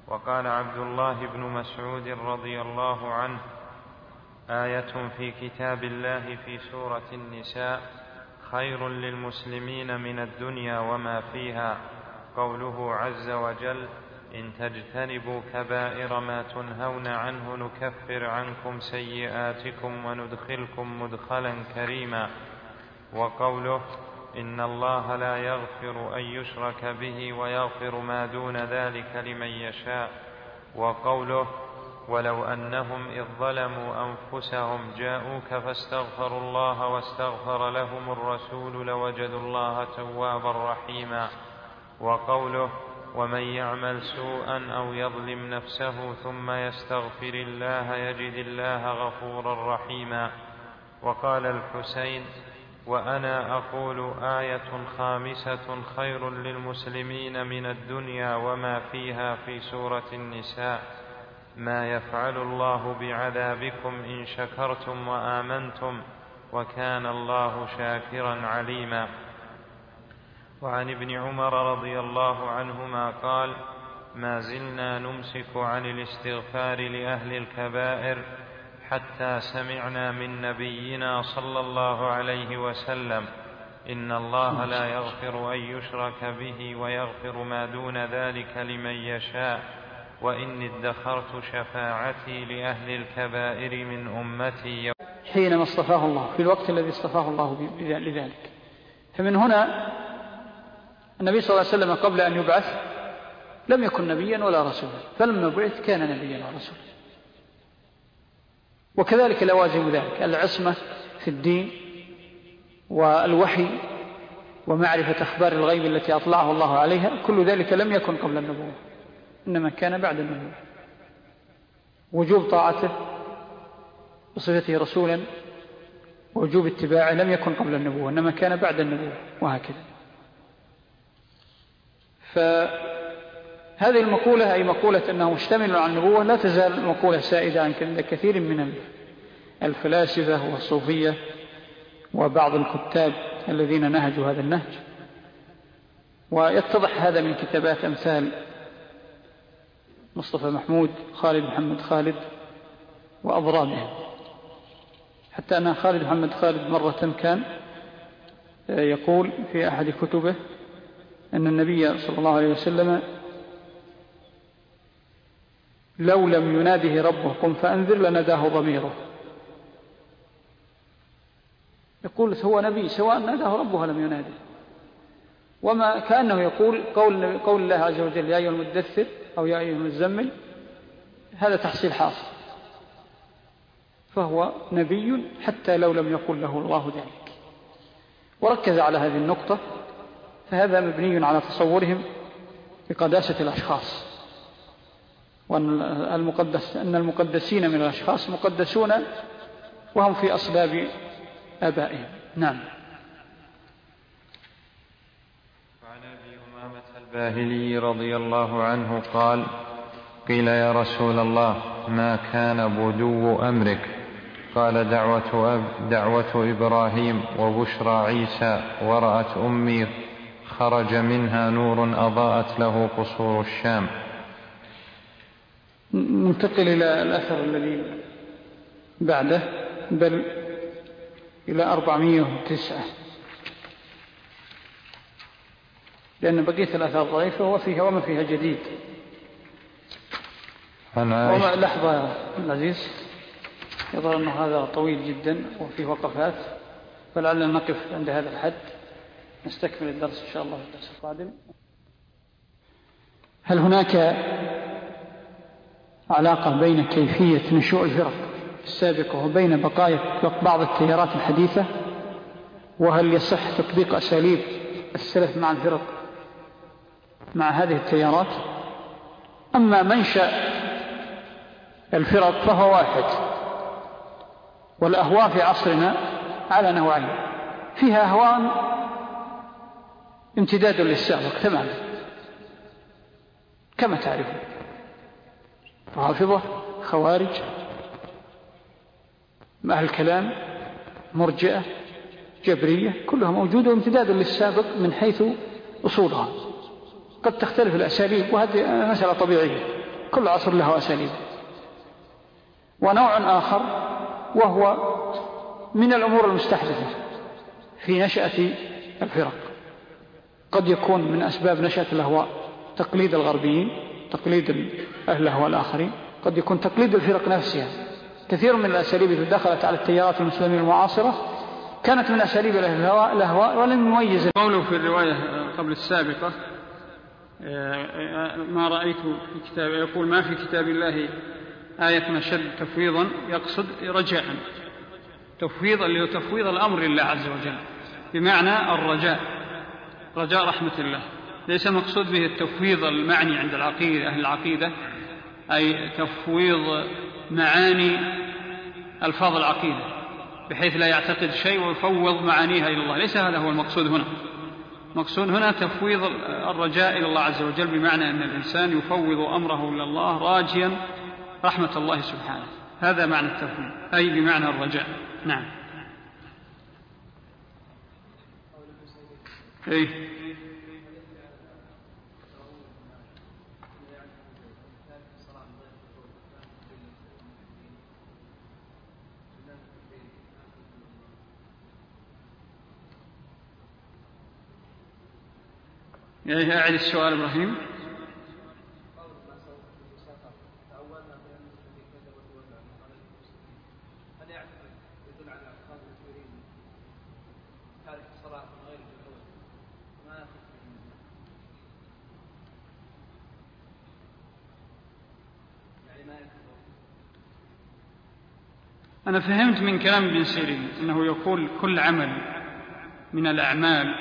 وقال عبد الله بن مسعود رضي الله عنه: آية في كتاب الله في سورة النساء خير للمسلمين من الدنيا وما فيها، قوله عز وجل: إن تجتنبوا كبائر ما تنهون عنه نكفر عنكم سيئاتكم وندخلكم مدخلا كريما، وقوله: إن الله لا يغفر أن يشرك به ويغفر ما دون ذلك لمن يشاء، وقوله: ولو أنهم إذ ظلموا أنفسهم جاءوك فاستغفروا الله واستغفر لهم الرسول لوجدوا الله توابا رحيما، وقوله: ومن يعمل سوءا أو يظلم نفسه ثم يستغفر الله يجد الله غفورا رحيما. وقال الحسين: وأنا أقول آية خامسة خير للمسلمين من الدنيا وما فيها في سورة النساء: ما يفعل الله بعذابكم إن شكرتم وآمنتم وكان الله شاكرا عليما. وعن ابن عمر رضي الله عنهما قال: ما زلنا نمسك عن الاستغفار لأهل الكبائر حتى سمعنا من نبينا صلى الله عليه وسلم: إن الله لا يغفر أن يشرك به ويغفر ما دون ذلك لمن يشاء، وإني ادخرت شفاعتي لأهل الكبائر من أمتي. حينما اصطفاه الله في الوقت الذي اصطفاه الله لذلك. فمن هنا النبي صلى الله عليه وسلم قبل أن يبعث لم يكن نبيا ولا رسولا، فلما بعث كان نبيا ورسولا. وكذلك لوازم ذلك: العصمة في الدين والوحي ومعرفة أخبار الغيب التي أطلعه الله عليها، كل ذلك لم يكن قبل النبوة، إنما كان بعد النبوة. وجوب طاعته بصفته رسولا ووجوب اتباعه لم يكن قبل النبوة، إنما كان بعد النبوة، وهكذا. فهذه المقولة، أي مقولة أنه مشتمل على النبوة، لا تزال مقولة سائدة عند كثير من الفلاسفة والصوفية وبعض الكتاب الذين نهجوا هذا النهج. ويتضح هذا من كتابات أمثال مصطفى محمود، خالد محمد خالد وأضرابهم، حتى أن خالد محمد خالد مرة كان يقول في أحد كتبه أن النبي صلى الله عليه وسلم لو لم يناده ربه قم فأنذر لنداه ضميره. يقول هو نبي سواء ناداه ربه ولم يناده، وما كأنه يقول قول الله عز وجل: يا أيها المدثر أو يا أيها المزمل، هذا تحصيل حاصل، فهو نبي حتى لو لم يقل له الله ذلك. وركز على هذه النقطة، فهذا مبني على تصورهم بقداسة الأشخاص، وأن المقدسين من الأشخاص مقدسون وهم في أصلاب آبائهم. نعم. وعن أبي أمامة الباهلي رضي الله عنه قال: قيل يا رسول الله ما كان بدو أمرك؟ قال: دعوة إبراهيم وبشرى عيسى، ورأت أمي خرج منها نور أضاءت له قصور الشام. ننتقل إلى الأثر الذي بعده، بل إلى 409، لأن بقية الأثار ضعيفة وما فيها جديد. لحظة العزيز، يظهر أنه هذا طويل جدا وفيه وقفات، فلعلنا نقف عند هذا الحد، نستكمل الدرس إن شاء الله في الدرس القادم. هل هناك علاقة بين كيفية نشوء الفرق السابقة وبين بقايا بعض التيارات الحديثة؟ وهل يصح تطبيق أساليب السلف مع الفرق مع هذه التيارات؟ أما منشأ الفرق فهو واحد، والأهواء في عصرنا على نوعين: فيها أهواء امتداد للسابق تماما كما تعرفون، رافضة، خوارج، أهل الكلام، مرجئة، جبرية، كلها موجودة وامتداد للسابق من حيث أصولها. قد تختلف الأساليب، وهذه مسألة طبيعية، كل عصر له أساليب. ونوع آخر وهو من الأمور المستحدثة في نشأة الفرق، قد يكون من أسباب نشأة الأهواء تقليد الغربيين، تقليد أهل الأهواء الآخرين، قد يكون تقليد الفرق نفسها. كثير من الأساليب التي دخلت على التيارات المسلمين المعاصرة كانت من أساليب الأهواء ولم يميز. قوله في الرواية قبل السابقة ما رأيت في كتاب، يقول ما في كتاب الله آية أشد تفويضا، يقصد رجاء، تفويض اللي هو تفويض الأمر لله عز وجل، بمعنى الرجاء، رجاء رحمة الله، ليس المقصود به التفويض المعني عند العقيدة أهل العقيدة، أي تفويض معاني ألفاظ العقيدة بحيث لا يعتقد شيء ويفوض معانيها إلى الله، ليس هذا هو المقصود هنا. المقصود هنا تفويض الرجاء إلى الله عز وجل، بمعنى أن الإنسان يفوض أمره إلى الله راجيا رحمة الله سبحانه، هذا معنى التفويض، أي بمعنى الرجاء. نعم. أي أعد السؤال إبراهيم. أنا فهمت من كلام ابن سيرين أنه يقول كل عمل من الأعمال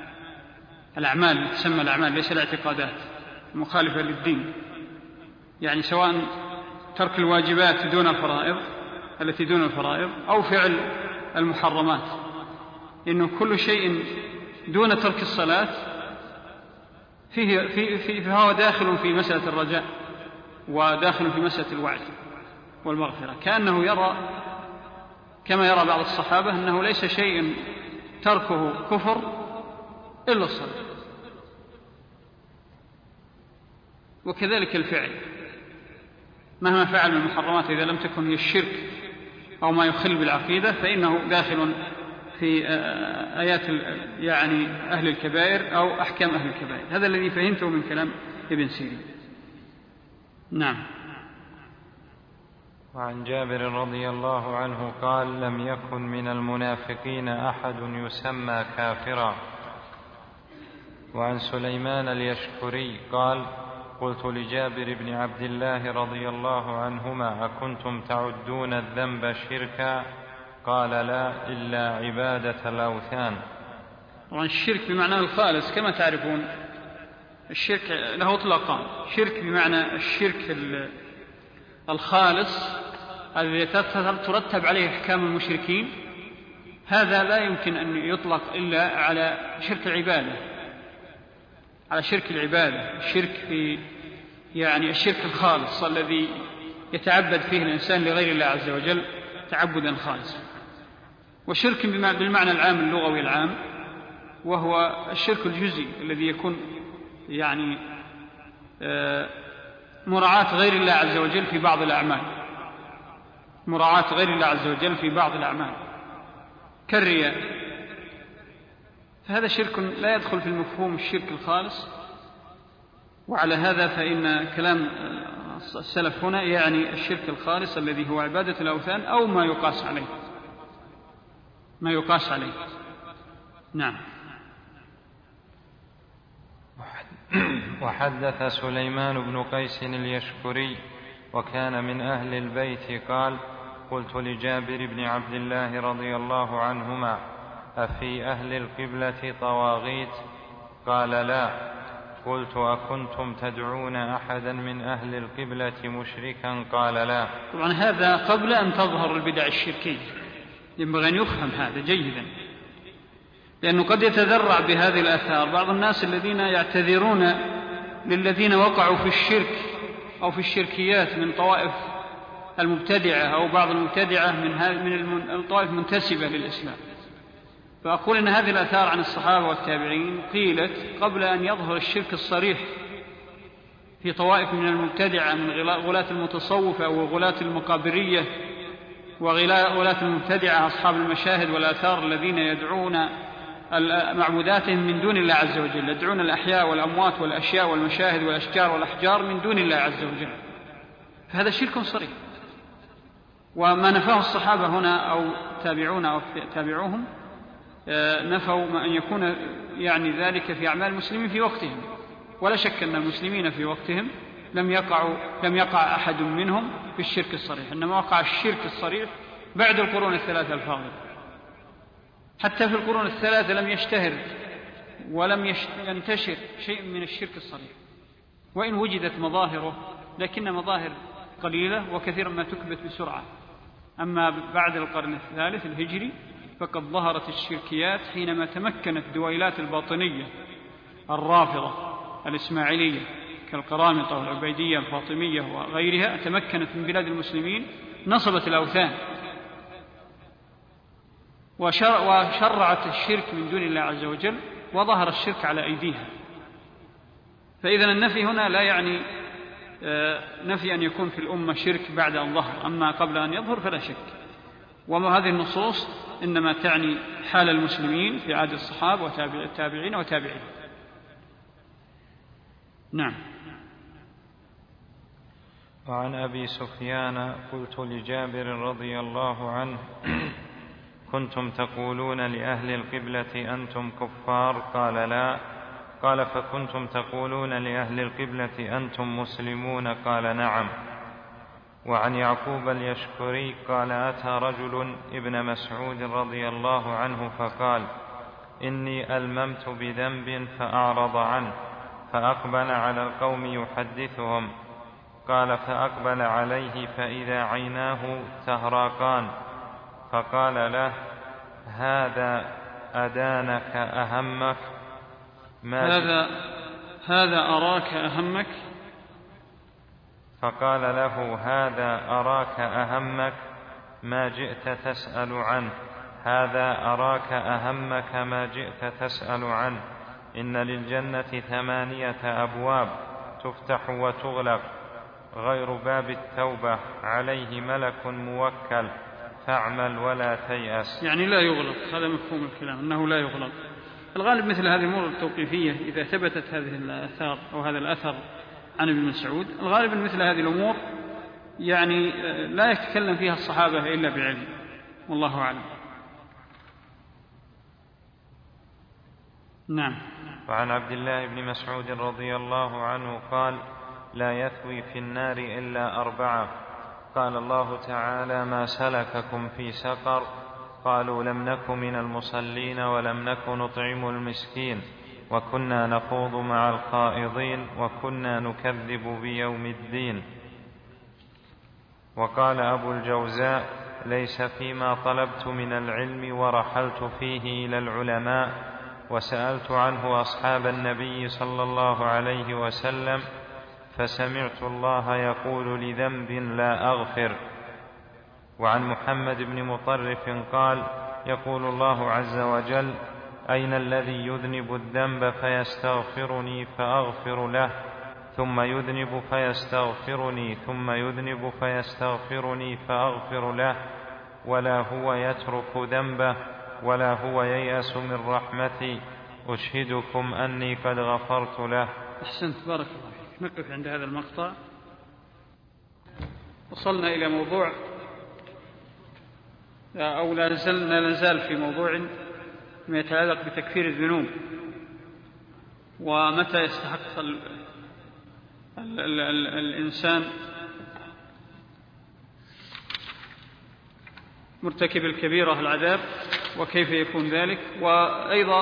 تسمى الأعمال، ليس الاعتقادات مخالفة للدين، يعني سواء ترك الواجبات دون الفرائض التي دون الفرائض أو فعل المحرمات، إنه كل شيء دون ترك الصلاة فهو داخل في مسألة الرجاء وداخل في مسألة الوعد والمغفرة، كأنه يرى كما يرى بعض الصحابة أنه ليس شيء تركه كفر إلا الصلاة، وكذلك الفعل مهما فعل من المحرمات إذا لم تكن هي الشرك أو ما يخل بالعقيدة فإنه داخل في آيات يعني أهل الكبائر أو أحكام أهل الكبائر. هذا الذي فهمته من كلام ابن سيرين. نعم. وعن جابر رضي الله عنه قال لم يكن من المنافقين أحد يسمى كافرا. وعن سليمان اليشكري قال قلت لجابر بن عبد الله رضي الله عنهما أكنتم تعدون الذنب شركا؟ قال لا إلا عبادة الأوثان. طبعا الشرك بمعنى الخالص كما تعرفون، الشرك له اطلاقان، شرك بمعنى الشرك الخالص الذي ترتب عليه أحكام المشركين، هذا لا يمكن أن يطلق إلا على شرك العبادة، على شرك العبادة، الشرك في يعني الشرك الخالص الذي يتعبد فيه الإنسان لغير الله عز وجل تعبدا خالصا. وشرك بالمعنى العام اللغوي العام وهو الشرك الجزئي الذي يكون يعني مراعاة غير الله عز وجل في بعض الأعمال، مراعاة غير الله عز وجل في بعض الأعمال كالرياء، فهذا شرك لا يدخل في المفهوم الشرك الخالص. وعلى هذا فإن كلام السلف هنا يعني الشرك الخالص الذي هو عبادة الأوثان أو ما يقاس عليه، ما يقاس عليه. نعم. وحدث سليمان بن قيس اليشكري وكان من أهل البيت قال قلت لجابر بن عبد الله رضي الله عنهما أفي أهل القبلة طواغيت؟ قال لا. قلت أكنتم تدعون أحدا من أهل القبلة مشركا؟ قال لا. طبعا هذا قبل أن تظهر البدع الشركية، ينبغي أن يفهم هذا جيدا، لأنه قد يتذرع بهذه الآثار بعض الناس الذين يعتذرون للذين وقعوا في الشرك أو في الشركيات من طوائف المبتدعة أو بعض المبتدعة من الطوائف المنتسبة للإسلام. فأقول إن هذه الآثار عن الصحابة والتابعين قيلت قبل أن يظهر الشرك الصريح في طوائف من المبتدعة من غلاة المتصوفة وغلاة المقابرية وغلاة المبتدعة أصحاب المشاهد والآثار الذين يدعون معبوداتهم من دون الله عز وجل، يدعون الأحياء والأموات والأشياء والمشاهد والأشجار والأحجار من دون الله عز وجل، فهذا شرك صريح. وما نفاه الصحابة هنا أو تابعون أو تابعوهم نفوا أن يكون يعني ذلك في أعمال المسلمين في وقتهم، ولا شك أن المسلمين في وقتهم لم يقع أحد منهم في الشرك الصريح، إنما وقع الشرك الصريح بعد القرون الثلاثة الفاضلة. حتى في القرون الثلاثة لم يشتهر ولم ينتشر شيء من الشرك الصريح، وإن وجدت مظاهره لكن مظاهر قليلة وكثيرا ما تكبت بسرعة. أما بعد القرن الثالث الهجري فقد ظهرت الشركيات حينما تمكنت دويلات الباطنية الرافضة الإسماعيلية كالقرامطة والعبيدية الفاطمية وغيرها، تمكنت من بلاد المسلمين، نصبت الأوثان وشرعت الشرك من دون الله عز وجل، وظهر الشرك على أيديها. فإذا النفي هنا لا يعني نفي أن يكون في الأمة شرك بعد أن ظهر، أما قبل أن يظهر فلا شك. وهذه النصوص إنما تعني حال المسلمين في عهد الصحابة والتابعين وتابعين. نعم. وعن أبي سفيان قلت لجابر رضي الله عنه كنتم تقولون لأهل القبلة أنتم كفار؟ قال لا. قال فكنتم تقولون لأهل القبلة أنتم مسلمون؟ قال نعم. وعن يعقوب اليشكري قال أتى رجل ابن مسعود رضي الله عنه فقال إني ألممت بذنب فأعرض عنه، فأقبل على القوم يحدثهم. قال فأقبل عليه فإذا عيناه تهراقان، فقال له هذا أدانك أهمك هذا أراك أهمك. فقال له هذا أراك أهمك ما جئت تسأل عنه، هذا أراك أهمك ما جئت تسأل عنه. إن للجنة 8 أبواب تفتح وتغلق غير باب التوبة، عليه ملك موكل، فاعمل ولا تيأس. يعني لا يغلق، هذا مفهوم الكلام أنه لا يغلق. الغالب مثل هذه الأمور التوقيفية إذا ثبتت هذه الآثار أو هذا الأثر عن ابن مسعود، الغالب مثل هذه الأمور يعني لا يتكلم فيها الصحابة إلا بعلم، والله أعلم. نعم. وعن عبد الله بن مسعود رضي الله عنه قال لا يثوي في النار إلا 4. قال الله تعالى ما سلككم في سقر؟ قالوا لم نك من المصلين ولم نك نطعم المسكين وكنا نخوض مع الخائضين وكنا نكذب بيوم الدين. وقال أبو الجوزاء ليس فيما طلبت من العلم ورحلت فيه إلى العلماء وسألت عنه أصحاب النبي صلى الله عليه وسلم فسمعت الله يقول لذنب لا أغفر. وعن محمد بن مطرف قال يقول الله عز وجل أين الذي يذنب الذنب فيستغفرني فأغفر له، ثم يذنب فيستغفرني، ثم يذنب فيستغفرني فأغفر له، ولا هو يترك ذنبه ولا هو ييأس من رحمتي، أشهدكم أني قد غفرت له. أحسنت، بارك الله فيك. نقف عند هذا المقطع. وصلنا إلى موضوع أو لا نزال في موضوع ما يتعلق بتكفير الذنوب، ومتى يستحق الإنسان مرتكب الكبيرة العذاب وكيف يكون ذلك. وأيضا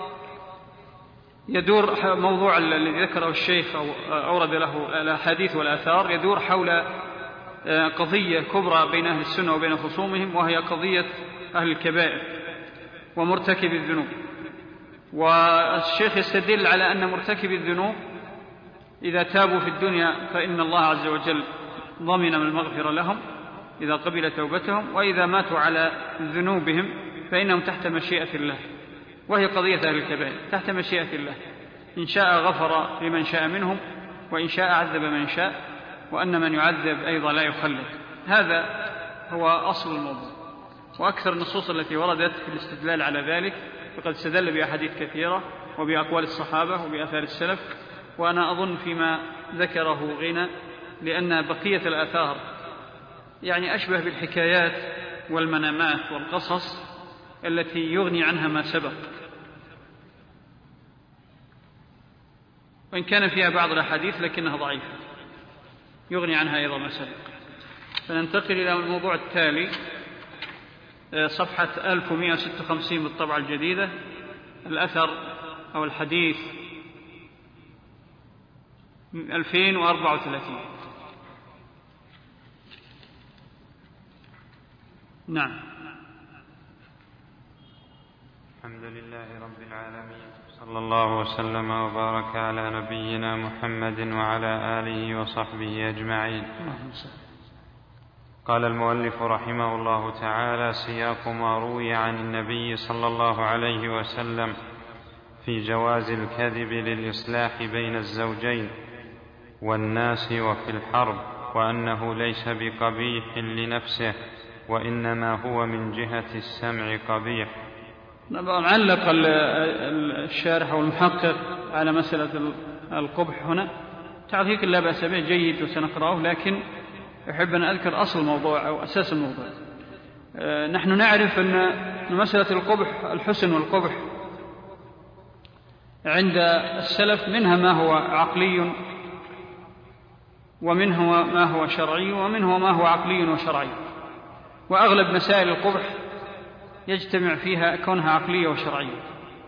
يدور موضوع الذي ذكره الشيخ أو أورد له الأحاديث والآثار يدور حول قضية كبرى بين أهل السنة وبين خصومهم، وهي قضية أهل الكبائر ومرتكب الذنوب. والشيخ يستدل على أن مرتكب الذنوب إذا تابوا في الدنيا فإن الله عز وجل ضمن من المغفرة لهم إذا قبل توبتهم، وإذا ماتوا على ذنوبهم فإنهم تحت مشيئة الله، وهي قضية أهل الكبائر تحت مشيئة الله، إن شاء غفر لمن شاء منهم وإن شاء عذب من شاء، وأن من يعذب أيضا لا يخلد. هذا هو أصل الموضوع. وأكثر النصوص التي وردت في الاستدلال على ذلك فقد استدل بأحاديث كثيرة وبأقوال الصحابة وبآثار السلف، وأنا أظن فيما ذكره غنى، لأن بقية الآثار يعني أشبه بالحكايات والمنامات والقصص التي يغني عنها ما سبق، وإن كان فيها بعض الأحاديث لكنها ضعيفة يغني عنها أيضا ما سبق. فننتقل إلى الموضوع التالي، صفحة 1156 بالطبعة الجديدة، الأثر أو الحديث 2034. نعم. الحمد لله رب العالمين، صلى الله وسلم وبارك على نبينا محمد وعلى آله وصحبه أجمعين. قال المؤلف رحمه الله تعالى: سياق ما روي عن النبي صلى الله عليه وسلم في جواز الكذب للإصلاح بين الزوجين والناس وفي الحرب، وأنه ليس بقبيح لنفسه وإنما هو من جهة السمع قبيح. علق الشارح والمحقق على مسألة القبح هنا تعليق لا بأس به جيد وسنقرأه، لكن أحب أن أذكر أصل الموضوع أو أساس الموضوع. نحن نعرف أن مسألة القبح، الحسن والقبح عند السلف منها ما هو عقلي ومنه ما هو شرعي ومنه ما هو عقلي وشرعي، وأغلب مسائل القبح يجتمع فيها كونها عقلية وشرعية.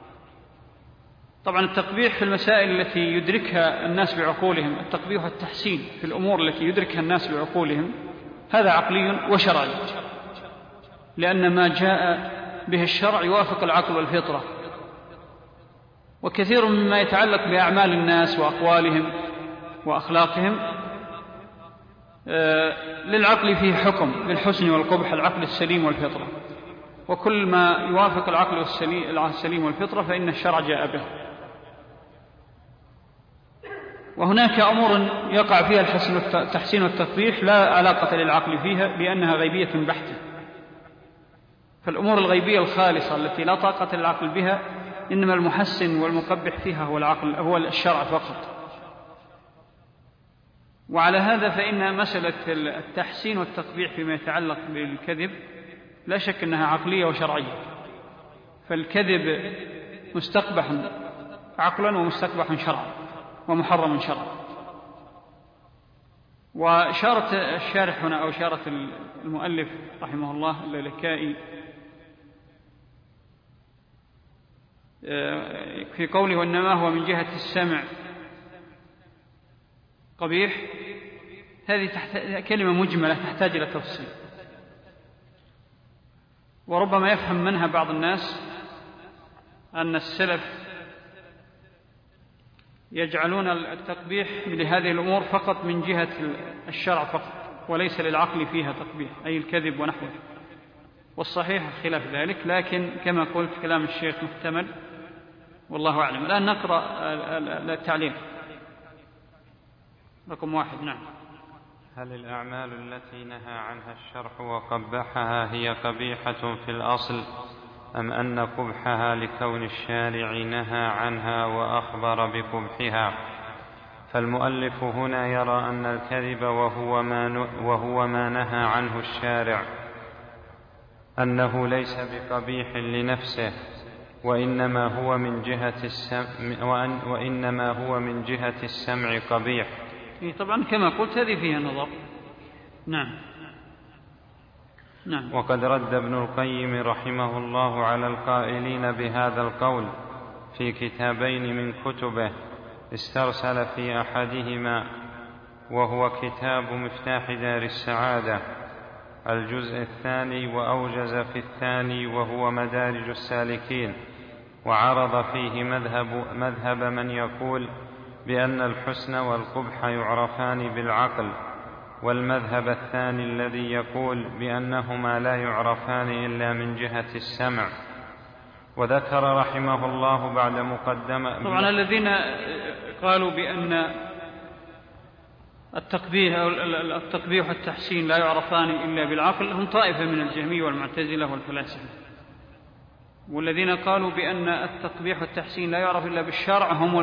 طبعا التقبيح في المسائل التي يدركها الناس بعقولهم، التقبيح والتحسين في الأمور التي يدركها الناس بعقولهم، هذا عقلي وشرعي، لأن ما جاء به الشرع يوافق العقل والفطرة. وكثير مما يتعلق بأعمال الناس وأقوالهم وأخلاقهم للعقل فيه حكم بالحسن والقبح، العقل السليم والفطرة، وكل ما يوافق العقل السليم والفطرة فإن الشرع جاء به. وهناك أمور يقع فيها التحسين والتقبيح لا علاقة للعقل فيها لأنها غيبية بحتة. فالأمور الغيبية الخالصة التي لا طاقة للعقل بها إنما المحسن والمقبح فيها هو الشرع فقط. وعلى هذا فإن مسألة التحسين والتقبيح فيما يتعلق بالكذب لا شك أنها عقلية وشرعية، فالكذب مستقبح عقلا ومستقبح شرعا ومحرم شرعا. وشارة الشارح هنا أو شارة المؤلف رحمه الله اللالكائي في قوله وإنما هو من جهة السمع قبيح، هذه كلمة مجملة تحتاج إلى تفصيل، وربما يفهم منها بعض الناس أن السلف يجعلون التقبيح لهذه الأمور فقط من جهة الشرع فقط، وليس للعقل فيها تقبيح، أي الكذب ونحوه. والصحيح خلاف ذلك، لكن كما قلت كلام الشيخ محتمل والله أعلم. الآن نقرأ التعليق رقم 1. نعم. هل الأعمال التي نهى عنها الشرع وقبحها هي قبيحة في الأصل، أم أن قبحها لكون الشارع نهى عنها وأخبر بقبحها؟ فالمؤلف هنا يرى أن الكذب وهو ما نهى عنه الشارع أنه ليس بقبيح لنفسه وإنما هو من جهة السمع قبيح. طبعا كما قلت هذه فيها نظر. نعم. وقد رد ابن القيم رحمه الله على القائلين بهذا القول في كتابين من كتبه، استرسل في أحدهما وهو كتاب مفتاح دار السعادة الجزء 2، وأوجز في الثاني وهو مدارج السالكين، وعرض فيه مذهب من يقول بأن الحسن والقبح يعرفان بالعقل، والمذهب الثاني الذي يقول بأنهما لا يعرفان إلا من جهة السمع. وذكر رحمه الله بعد مقدمة طبعا الذين قالوا بأن التقبيح والتحسين لا يعرفان إلا بالعقل هم طائفة من الجهمية والمعتزلة والفلاسفة، والذين قالوا بأن التقبيح والتحسين لا يعرف إلا بالشرع هم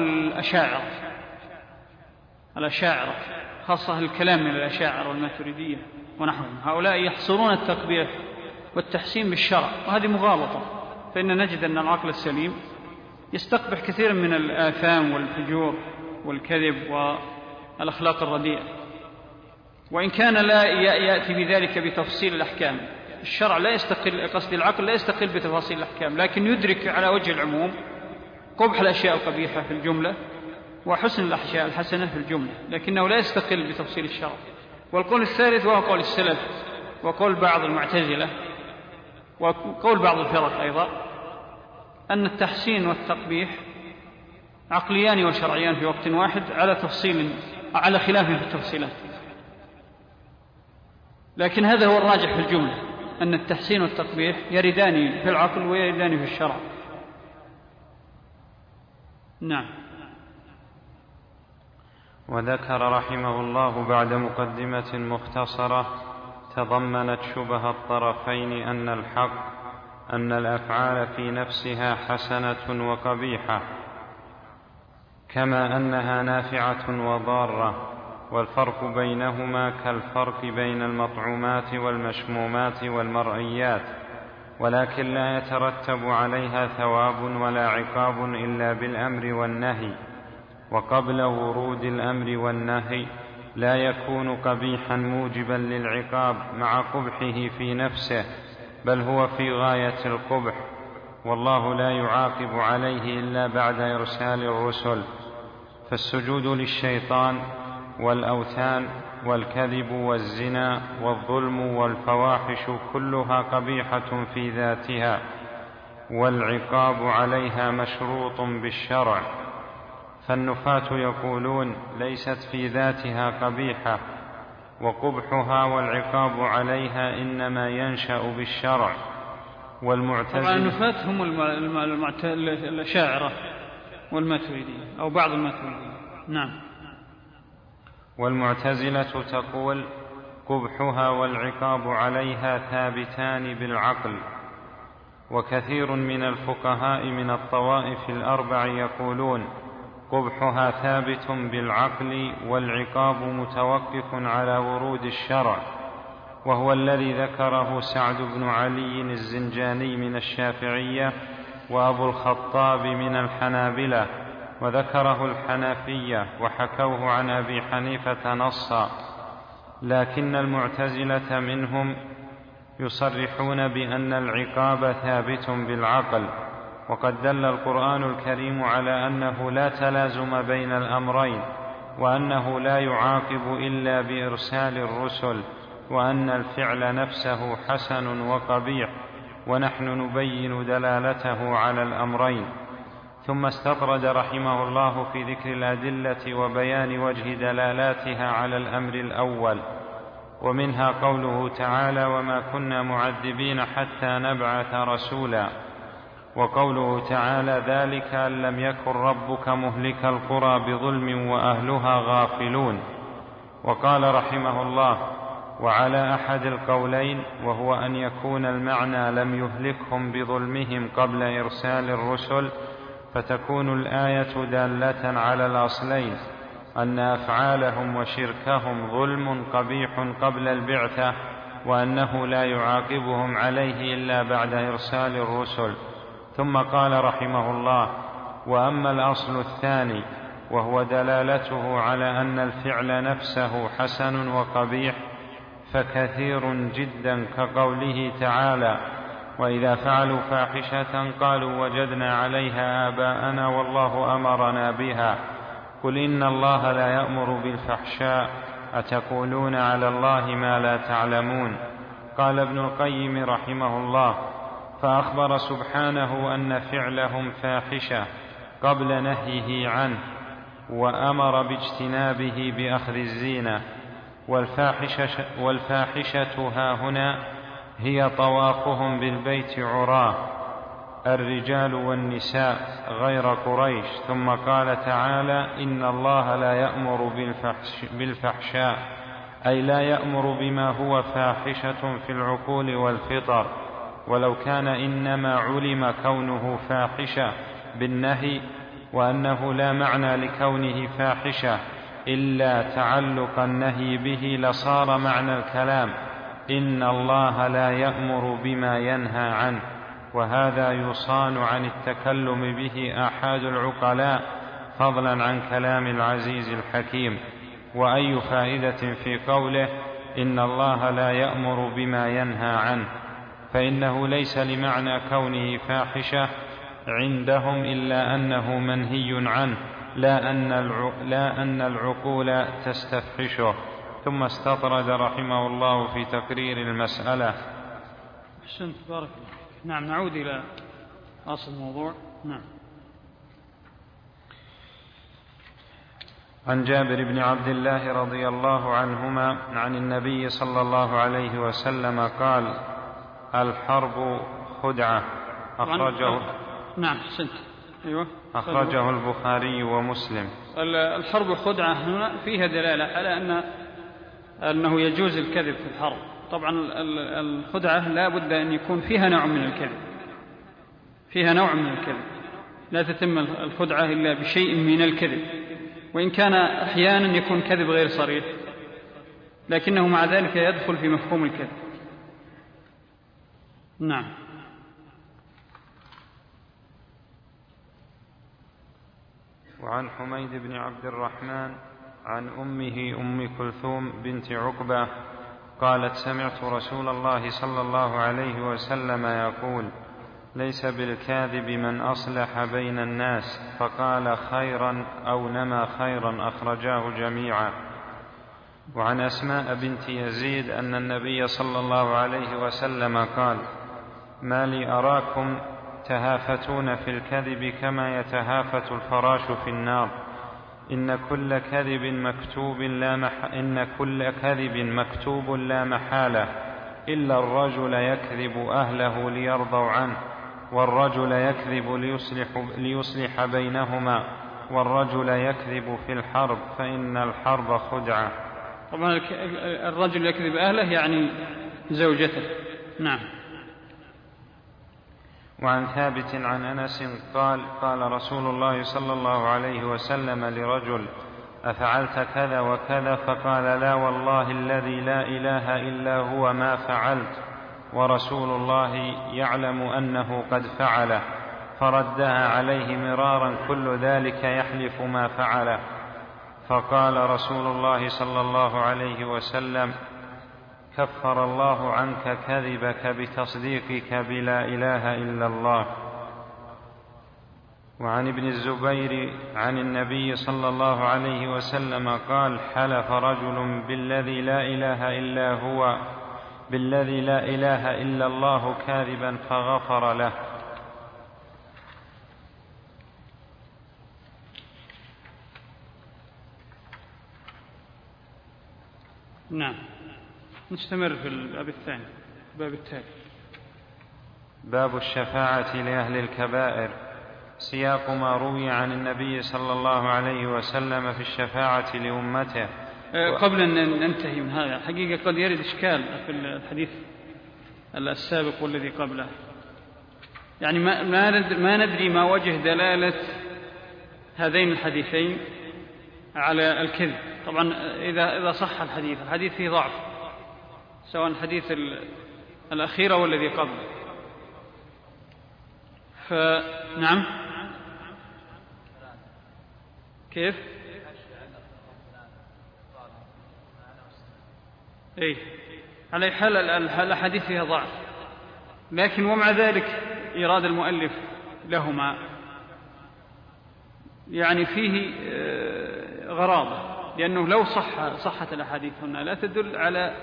الأشاعرة خاصة الكلام من الأشاعرة والماتريدية ونحوهم. هؤلاء يحصرون التقبيح والتحسين بالشرع، وهذه مغالطة، فإن نجد أن العقل السليم يستقبح كثيرا من الآثام والفجور والكذب والأخلاق الرديئة، وإن كان لا يأتي بذلك بتفصيل الأحكام. الشرع لا يستقل، قصدي العقل لا يستقل بتفاصيل الأحكام، لكن يدرك على وجه العموم قبح الأشياء القبيحة في الجملة وحسن الأشياء الحسنة في الجملة، لكنه لا يستقل بتفصيل الشرع. والقول الثالث وهو قول السلف وقول بعض المعتزلة وقول بعض الفرق أيضا، أن التحسين والتقبيح عقليان وشرعيان في وقت واحد على خلاف في التفصيلات، لكن هذا هو الراجح في الجملة، أن التحسين والتقبيح يردان في العقل ويردان في الشرع. نعم. وذكر رحمه الله بعد مقدمة مختصرة تضمنت شبه الطرفين أن الأفعال في نفسها حسنة وقبيحة، كما أنها نافعة وضارة، والفرق بينهما كالفرق بين المطعومات والمشمومات والمرئيات، ولكن لا يترتب عليها ثواب ولا عقاب إلا بالأمر والنهي، وقبل ورود الأمر والنهي لا يكون قبيحا موجبا للعقاب مع قبحه في نفسه، بل هو في غاية القبح، والله لا يعاقب عليه إلا بعد إرسال الرسل. فالسجود للشيطان والأوثان والكذب والزنا والظلم والفواحش كلها قبيحة في ذاتها، والعقاب عليها مشروط بالشرع. فالنفاة يقولون ليست في ذاتها قبيحة، وقبحها والعقاب عليها إنما ينشأ بالشرع. طبعا النفاة هم الأشاعرة والماتريدية أو بعض الماتريدية. نعم. والمعتزلة تقول قبحها والعقاب عليها ثابتان بالعقل. وكثير من الفقهاء من الطوائف الأربع يقولون قبحها ثابت بالعقل والعقاب متوقف على ورود الشرع، وهو الذي ذكره سعد بن علي الزنجاني من الشافعية وأبو الخطاب من الحنابلة، وذكره الحنفية وحكوه عن أبي حنيفة نصا. لكن المعتزلة منهم يصرحون بأن العقاب ثابت بالعقل، وقد دل القرآن الكريم على أنه لا تلازم بين الأمرين، وأنه لا يعاقب إلا بإرسال الرسل، وأن الفعل نفسه حسن وقبيح، ونحن نبين دلالته على الأمرين. ثم استطرد رحمه الله في ذكر الأدلة وبيان وجه دلالاتها على الأمر الأول، ومنها قوله تعالى وما كنا معذبين حتى نبعث رسولا، وقوله تعالى ذلك أن لم يكن ربك مهلك القرى بظلم وأهلها غافلون. وقال رحمه الله وعلى أحد القولين، وهو أن يكون المعنى لم يهلكهم بظلمهم قبل إرسال الرسل، فتكون الآية دالة على الأصلين، أن أفعالهم وشركهم ظلم قبيح قبل البعثة، وأنه لا يعاقبهم عليه إلا بعد إرسال الرسل. ثم قال رحمه الله وأما الأصل الثاني وهو دلالته على أن الفعل نفسه حسن وقبيح فكثير جدا، كقوله تعالى وإذا فعلوا فاحشة قالوا وجدنا عليها آباءنا والله أمرنا بها، قل إن الله لا يأمر بالفحشاء أتقولون على الله ما لا تعلمون. قال ابن القيم رحمه الله فأخبر سبحانه أن فعلهم فاحشة قبل نهيه عنه، وأمر باجتنابه بأخذ الزينة. والفاحشة ها هنا هي طوافهم بالبيت عراه، الرجال والنساء غير قريش، ثم قال تعالى إن الله لا يأمر بالفحشاء، أي لا يأمر بما هو فاحشة في العقول والفطر، ولو كان إنما علم كونه فاحشة بالنهي، وأنه لا معنى لكونه فاحشة إلا تعلق النهي به لصار معنى الكلام إن الله لا يأمر بما ينهى عنه، وهذا يصان عن التكلم به آحاد العقلاء فضلا عن كلام العزيز الحكيم. وأي فائدة في قوله إن الله لا يأمر بما ينهى عنه، فإنه ليس لمعنى كونه فاحشة عندهم إلا أنه منهي عنه، لا أن العقول تستفحشه. ثم استطرد رحمه الله في تقرير المسألة. أحسنت، بارك الله. نعم، نعود إلى أصل الموضوع. نعم. عن جابر بن عبد الله رضي الله عنهما عن النبي صلى الله عليه وسلم قال الحرب خدعة. نعم، أحسنت. أيوة. أخرجه البخاري ومسلم. الحرب خدعة هنا فيها دلالة على أنه يجوز الكذب في الحرب. طبعا الخدعة لا بد أن يكون فيها نوع من الكذب، لا تتم الخدعة إلا بشيء من الكذب، وإن كان أحيانا يكون كذب غير صريح، لكنه مع ذلك يدخل في مفهوم الكذب. نعم. وعن حميد بن عبد الرحمن عن أمه أم كلثوم بنت عقبة قالت سمعت رسول الله صلى الله عليه وسلم يقول ليس بالكاذب من أصلح بين الناس فقال خيرا أو نمى خيرا، أخرجاه جميعا. وعن أسماء بنت يزيد أن النبي صلى الله عليه وسلم قال ما لي أراكم تهافتون في الكذب كما يتهافت الفراش في النار، إن كل كذب مكتوب لا محالة، إلا الرجل يكذب أهله ليرضوا عنه، والرجل يكذب ليصلح بينهما، والرجل يكذب في الحرب فإن الحرب خدعة. طبعا الرجل يكذب أهله يعني زوجته. نعم. وعن ثابت عن أنس قال قال رسول الله صلى الله عليه وسلم لرجل أفعلت كذا وكذا؟ فقال لا والله الذي لا إله إلا هو ما فعلت، ورسول الله يعلم أنه قد فعله، فردها عليه مرارا كل ذلك يحلف ما فعله. فقال رسول الله صلى الله عليه وسلم كفر الله عنك كذبك بتصديقك بلا إله إلا الله. وعن ابن الزبير عن النبي صلى الله عليه وسلم قال حلف رجل بالذي لا إله إلا الله كاذبا فغفر له. نعم. نستمر في الباب الثاني، الباب التالي. باب الشفاعة لأهل الكبائر. سياق ما روي عن النبي صلى الله عليه وسلم في الشفاعة لأمته. قبل أن ننتهي من هذا، حقيقة قد يرد إشكال في الحديث السابق والذي قبله، يعني ما ندري ما وجه دلالة هذين الحديثين على الكذب. طبعا إذا صح الحديث فيه ضعف، سواء الحديث الأخير أو الذي قبله. فنعم، كيف؟ على حال الحديث فيها ضعف، لكن ومع ذلك إيراد المؤلف لهما يعني فيه غرابة، لأنه لو صحت الأحاديث هنا لا تدل على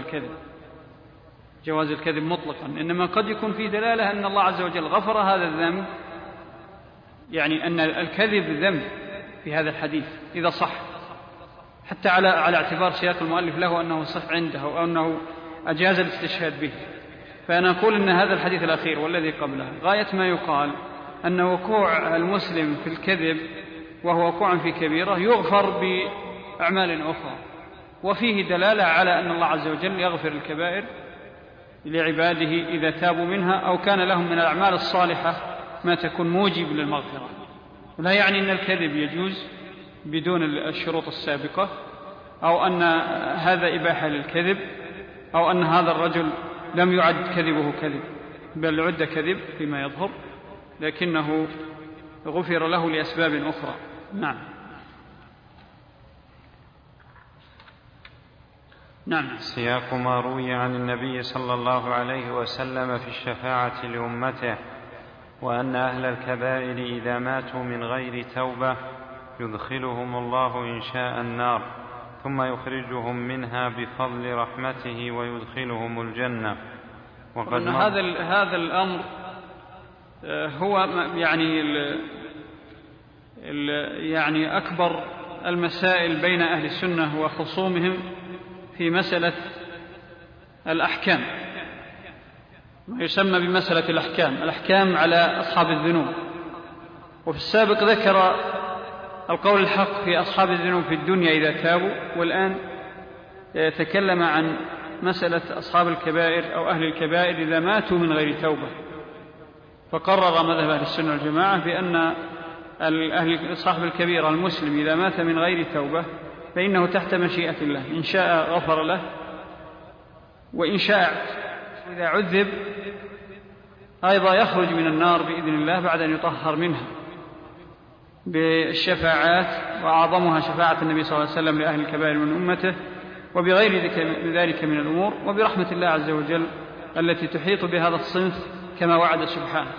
جواز الكذب مطلقا، إنما قد يكون فيه دلالة أن الله عز وجل غفر هذا الذنب، يعني أن الكذب ذنب في هذا الحديث إذا صح، حتى على اعتبار سياق المؤلف له أنه صح عنده أو أنه أجاز الاستشهاد به. فأنا أقول إن هذا الحديث الأخير والذي قبله غاية ما يقال أن وقوع المسلم في الكذب وهو وقوع في كبيرة يغفر بأعمال أخرى، وفيه دلالة على أن الله عز وجل يغفر الكبائر لعباده إذا تابوا منها أو كان لهم من الأعمال الصالحة ما تكون موجب للمغفرة. لا يعني أن الكذب يجوز بدون الشروط السابقة، أو أن هذا إباحة للكذب، أو أن هذا الرجل لم يعد كذبه كذب، بل عد كذب فيما يظهر، لكنه غفر له لأسباب أخرى. نعم. سياق ما روي عن النبي صلى الله عليه وسلم في الشفاعة لأمته، وأن أهل الكبائر إذا ماتوا من غير توبة يدخلهم الله إن شاء النار، ثم يخرجهم منها بفضل رحمته ويدخلهم الجنة. وقد هذا الأمر هو يعني أكبر المسائل بين أهل السنة وخصومهم في مسألة الأحكام، ما يسمى بمسألة الأحكام على أصحاب الذنوب. وفي السابق ذكر القول الحق في أصحاب الذنوب في الدنيا إذا تابوا، والآن تكلم عن مسألة أصحاب الكبائر أو أهل الكبائر إذا ماتوا من غير توبة، فقرر مذهب أهل السنة والجماعة بأن صاحب الكبيرة المسلم إذا مات من غير توبة فإنه تحت مشيئة الله، إن شاء غفر له وإن شاء إذا عذب أيضا يخرج من النار بإذن الله بعد أن يطهر منها بالشفاعات، وأعظمها شفاعة النبي صلى الله عليه وسلم لأهل الكبائر من أمته، وبغير ذلك من الأمور، وبرحمة الله عز وجل التي تحيط بهذا الصنف كما وعد سبحانه.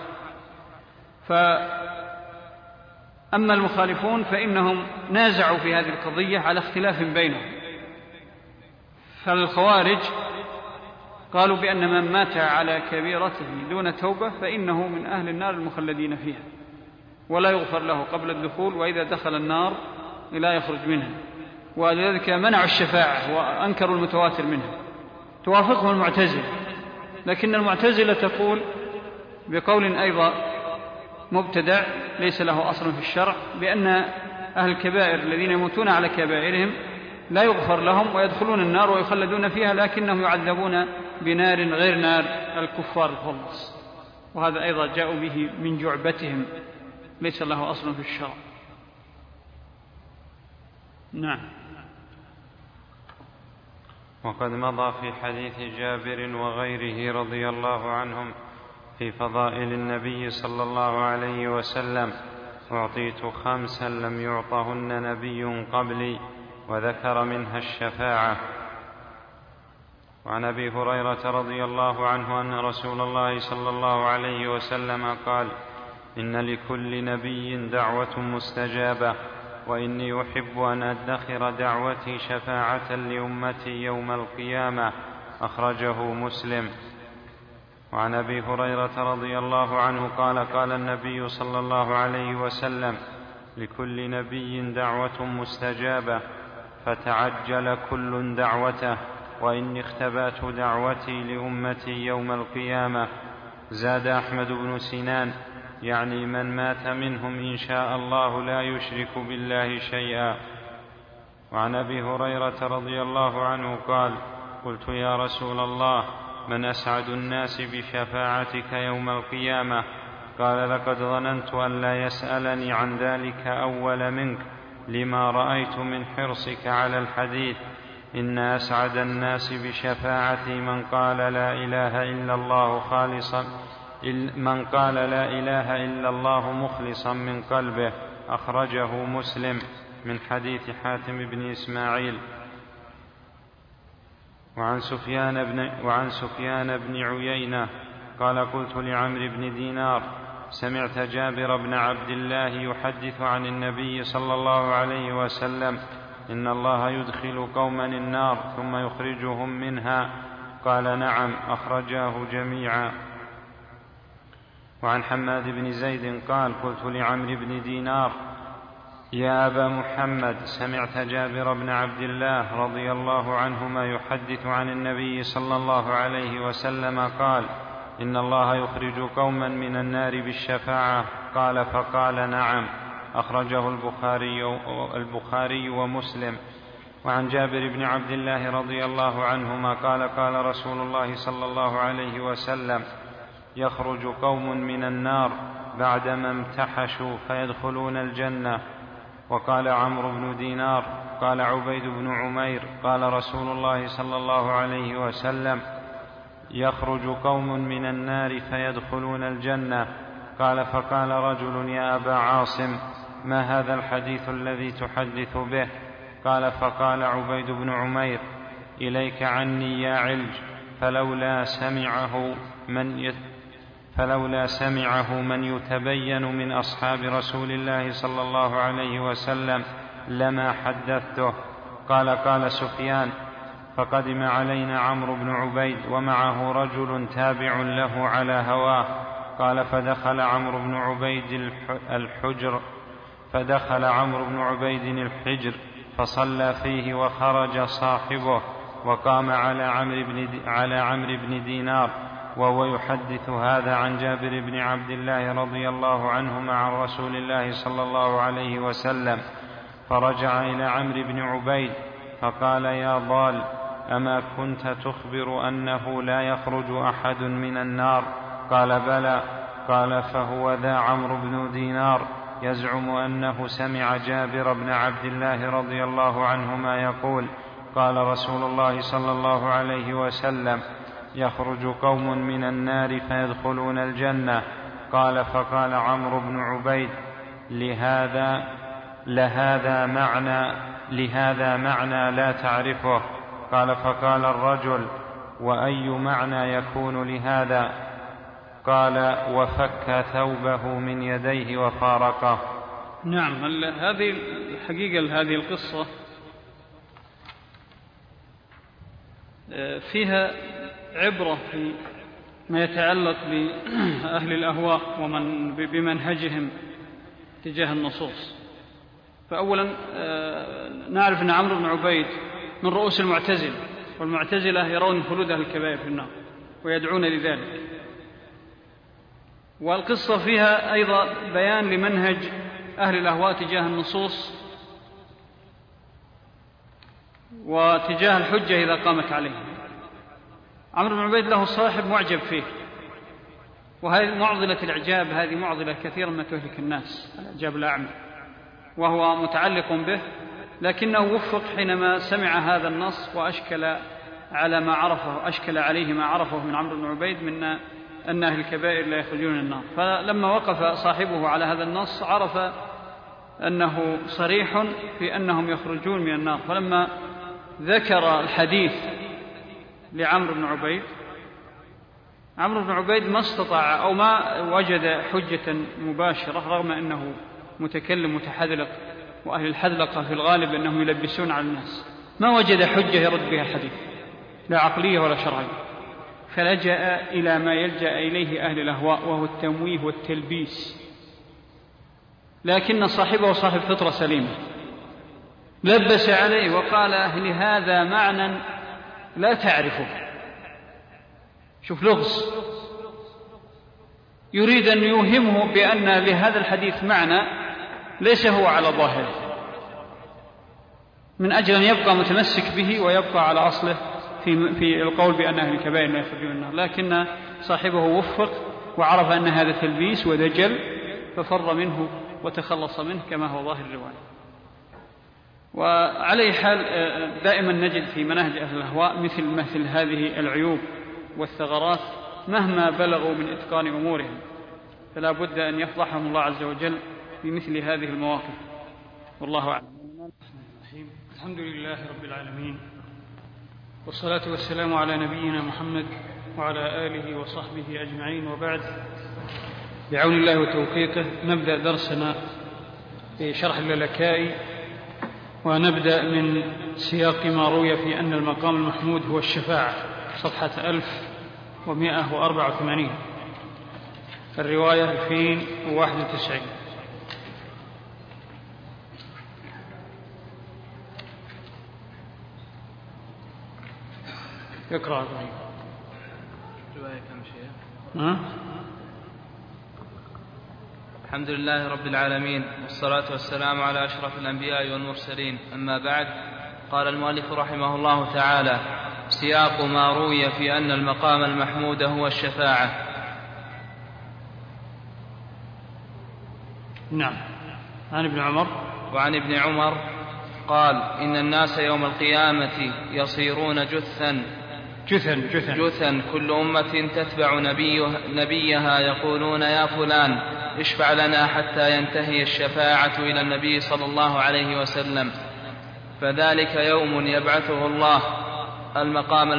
أما المخالفون فإنهم نازعوا في هذه القضية على اختلاف بينهم. فالخوارج قالوا بأن من مات على كبيرته دون توبة فإنه من أهل النار المخلدين فيها، ولا يغفر له قبل الدخول، وإذا دخل النار لا يخرج منها، ولذلك منعوا الشفاعة وأنكروا المتواتر منها. توافقهم المعتزلة، لكن المعتزلة تقول بقول أيضا مبتدع ليس له أصل في الشرع، بأن أهل الكبائر الذين يموتون على كبائرهم لا يغفر لهم ويدخلون النار ويخلدون فيها، لكنهم يعذبون بنار غير نار الكفار الخلص، وهذا أيضا جاءوا به من جعبتهم ليس له أصل في الشرع. نعم. وقد مضى في حديث جابر وغيره رضي الله عنهم في فضائل النبي صلى الله عليه وسلم: أعطيت 5 لم يعطهن نبي قبلي، وذكر منها الشفاعة. وعن أبي هريرة رضي الله عنه أن رسول الله صلى الله عليه وسلم قال: إن لكل نبي دعوة مستجابة، وإني أحب أن أدخر دعوتي شفاعة لأمتي يوم القيامة. أخرجه مسلم. وعن أبي هريرة رضي الله عنه قال: قال النبي صلى الله عليه وسلم: لكل نبي دعوة مستجابة، فتعجل كل دعوته، وإني اختبأت دعوتي لأمتي يوم القيامة. زاد أحمد بن سنان: يعني من مات منهم إن شاء الله لا يشرك بالله شيئا. وعن أبي هريرة رضي الله عنه قال: قلت يا رسول الله، من أسعد الناس بشفاعتك يوم القيامة؟ قال: لقد ظننت أن لا يسألني عن ذلك أول منك، لما رأيت من حرصك على الحديث. إن أسعد الناس بشفاعتي من قال لا إله إلا الله خالصا، من قال لا إله إلا الله مخلصا من قلبه. أخرجه مسلم من حديث حاتم بن إسماعيل. وعن سفيان بن عيينة قال: قلت لعمرو بن دينار: سمعت جابر بن عبد الله يحدث عن النبي صلى الله عليه وسلم: إن الله يدخل قوما النار ثم يخرجهم منها؟ قال: نعم. أخرجاه جميعا. وعن حماد بن زيد قال: قلت لعمرو بن دينار: يا أبا محمد، سمعت جابر بن عبد الله رضي الله عنهما يحدث عن النبي صلى الله عليه وسلم قال: إن الله يخرج قوما من النار بالشفاعة. قال: فقال: نعم. أخرجه البخاري ومسلم. وعن جابر بن عبد الله رضي الله عنهما قال: قال رسول الله صلى الله عليه وسلم: يخرج قوم من النار بعدما امتحشوا فيدخلون الجنة. وقال عمرو بن دينار: قال عبيد بن عمير: قال رسول الله صلى الله عليه وسلم: يخرج قوم من النار فيدخلون الجنة. قال: فقال رجل: يا أبا عاصم، ما هذا الحديث الذي تحدث به؟ قال: فقال عبيد بن عمير: إليك عني يا علج، فلولا سمعه من يتبين من أصحاب رسول الله صلى الله عليه وسلم لما حدثته. قال سفيان: فقدم علينا عمرو بن عبيد ومعه رجل تابع له على هواه. قال: فدخل عمرو بن عبيد الحجر فصلى فيه، وخرج صاحبه وقام على عمرو بن دينار وهو يحدث هذا عن جابر بن عبد الله رضي الله عنهما عن رسول الله صلى الله عليه وسلم. فرجع إلى عمرو بن عبيد فقال: يا ضال، أما كنت تخبر أنه لا يخرج أحد من النار؟ قال: بلى. قال: فهو ذا عمرو بن دينار يزعم أنه سمع جابر بن عبد الله رضي الله عنهما يقول: قال رسول الله صلى الله عليه وسلم: يخرج قوم من النار فيدخلون الجنة. قال: فقال عمرو بن عبيد: لهذا معنى لا تعرفه. قال: فقال الرجل: وأي معنى يكون لهذا؟ قال: وفك ثوبه من يديه وفارقه. نعم. هذه الحقيقة، هذه القصة فيها عبرة في ما يتعلق بأهل الأهواء ومن بمنهجهم تجاه النصوص. فأولا نعرف أن عمرو بن عبيد من رؤوس المعتزلة، والمعتزلة يرون خلود أهل الكبائر في النار ويدعون لذلك. والقصة فيها أيضا بيان لمنهج أهل الأهواء تجاه النصوص وتجاه الحجة إذا قامت عليه. عمرو بن عبيد له صاحب معجب فيه، وهذه معضلة الإعجاب، هذه معضلة كثيرا ما تهلك الناس، الإعجاب الأعمى، وهو متعلق به، لكنه وفق حينما سمع هذا النص وأشكل عليه ما عرفه من عمرو بن عبيد من أن أهل الكبائر لا يخرجون النار. فلما وقف صاحبه على هذا النص عرف أنه صريح في أنهم يخرجون من النار. فلما ذكر الحديث لعمرو بن عبيد، عمرو بن عبيد ما استطاع أو ما وجد حجة مباشرة، رغم أنه متكلم متحذلق، وأهل الحذلقة في الغالب أنهم يلبسون على الناس، ما وجد حجة يرد بها الحديث، لا عقلية ولا شرعية. فلجأ إلى ما يلجأ إليه أهل الأهواء، وهو التمويه والتلبيس. لكن صاحبه صاحب فطرة سليمة، لبس عليه وقال: لهذا معنى لا تعرفه. شوف لغز، يريد أن يوهمه بأن لهذا الحديث معنى ليس هو على ظاهره، من أجل أن يبقى متمسك به ويبقى على أصله في القول بأن أهل الكبائر لا يخرجون النار. لكن صاحبه وفق وعرف أن هذا تلبيس ودجل، ففر منه وتخلص منه كما هو ظاهر الرواية. وعلى حال دائما نجد في مناهج أهل الأهواء مثل هذه العيوب والثغرات مهما بلغوا من إتقان أمورهم، فلا بد أن يفضحهم الله عز وجل بمثل هذه المواقف. والله أعلم. الحمد لله رب العالمين، والصلاة والسلام على نبينا محمد وعلى آله وصحبه أجمعين، وبعد. بعون الله وتوفيقه نبدأ درسنا في شرح اللالكائي، ونبدأ من سياق ما روي في أن المقام المحمود هو الشفاعة، صفحة 1184، الرواية 2091. يقرأ إبراهيم. رواية كم شيء؟ الحمد لله رب العالمين، والصلاة والسلام على أشرف الأنبياء والمرسلين، أما بعد. قال المؤلف رحمه الله تعالى: سياق ما روي في أن المقام المحمود هو الشفاعة. نعم. عن ابن عمر. وعن ابن عمر قال: إن الناس يوم القيامة يصيرون جثا كل أمة تتبع نبيها يقولون: يا فلان اشفع لنا حتى ينتهي الشفاعة إلى النبي صلى الله عليه وسلم، فذلك يوم يبعثه الله المقام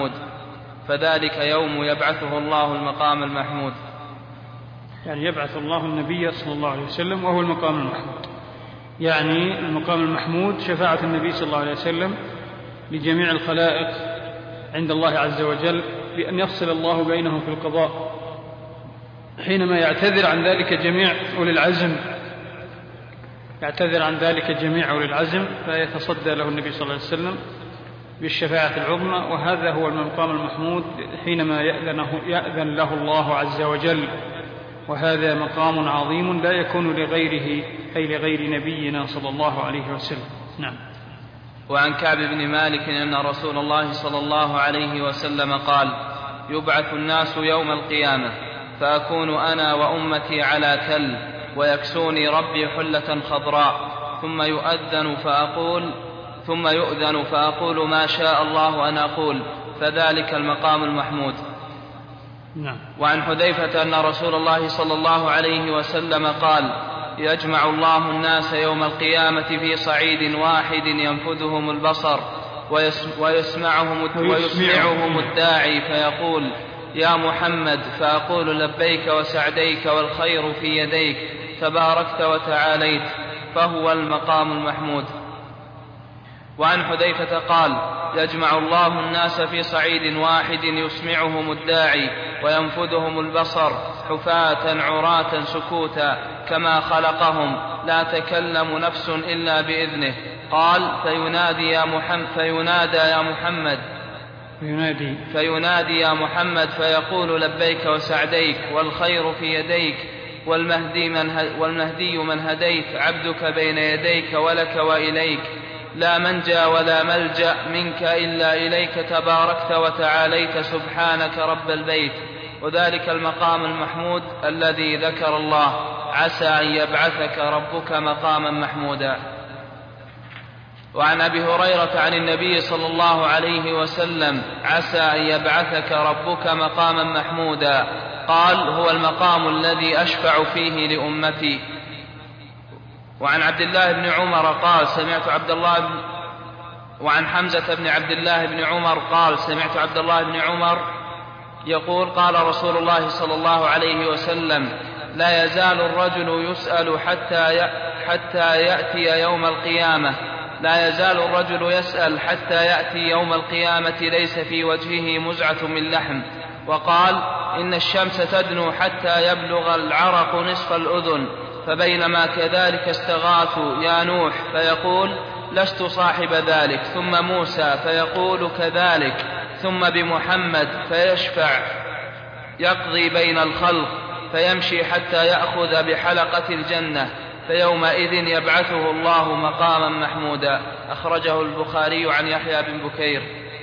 المحمود. يعني يبعث الله النبي صلى الله عليه وسلم وهو المقام المحمود، يعني المقام المحمود شفاعة النبي صلى الله عليه وسلم لجميع الخلائق عند الله عز وجل، بأن يفصل الله بينهم في القضاء حينما يعتذر عن ذلك جميع أولي العزم، فيتصدى له النبي صلى الله عليه وسلم بالشفاعة العظمى، وهذا هو المقام المحمود حينما يأذن له الله عز وجل، وهذا مقام عظيم لا يكون لغيره، أي لغير نبينا صلى الله عليه وسلم. نعم. وعن كعب بن مالك أن رسول الله صلى الله عليه وسلم قال: يبعث الناس يوم القيامة فأكون أنا وأمتي على تل، ويكسوني ربي حلة خضراء، ثم يؤذن فأقول ما شاء الله أن أقول، فذلك المقام المحمود. نعم. وعن حذيفة أن رسول الله صلى الله عليه وسلم قال: يجمع الله الناس يوم القيامة في صعيد واحد ينفذهم البصر ويسمعهم الداعي فيقول: يا محمد، فأقول لبيك وسعديك والخير في يديك، تباركت وتعاليت، فهو المقام المحمود. وعن حذيفة قال: يجمع الله الناس في صعيد واحد يسمعهم الداعي وينفذهم البصر حفاة عراة سكوتا كما خلقهم، لا تكلم نفس إلا بإذنه. قال: فينادي يا محمد فيقول: لبيك وسعديك والخير في يديك، والمهدي من هديت، عبدك بين يديك ولك وإليك، لا منجى ولا ملجأ منك إلا إليك، تباركت وتعاليت، سبحانك رب البيت. وذلك المقام المحمود الذي ذكر الله: عسى أن يبعثك ربك مقاما محمودا. وعن أبي هريرة عن النبي صلى الله عليه وسلم: عسى أن يبعثك ربك مقاما محمودا. قال: هو المقام الذي أشفع فيه لأمتي. وعن عبد الله بن عمر قال: وعن حمزة بن عبد الله بن عمر قال: سمعت عبد الله بن عمر يقول: قال رسول الله صلى الله عليه وسلم: لا يزال الرجل يسأل حتى يأتي يوم القيامة، لا يزال الرجل يسأل حتى يأتي يوم القيامة ليس في وجهه مزعة من لحم. وقال: إن الشمس تدنو حتى يبلغ العرق نصف الأذن، فبينما كذلك استغاثوا: يا نوح، فيقول: لست صاحب ذلك، ثم موسى فيقول كذلك، ثم بمحمد فيشفع يقضي بين الخلق، فيمشي حتى يأخذ بحلقة الجنة، فيومئذ يبعثه الله مقاما محمودا. أخرجه البخاري عن يحيى بن بكير.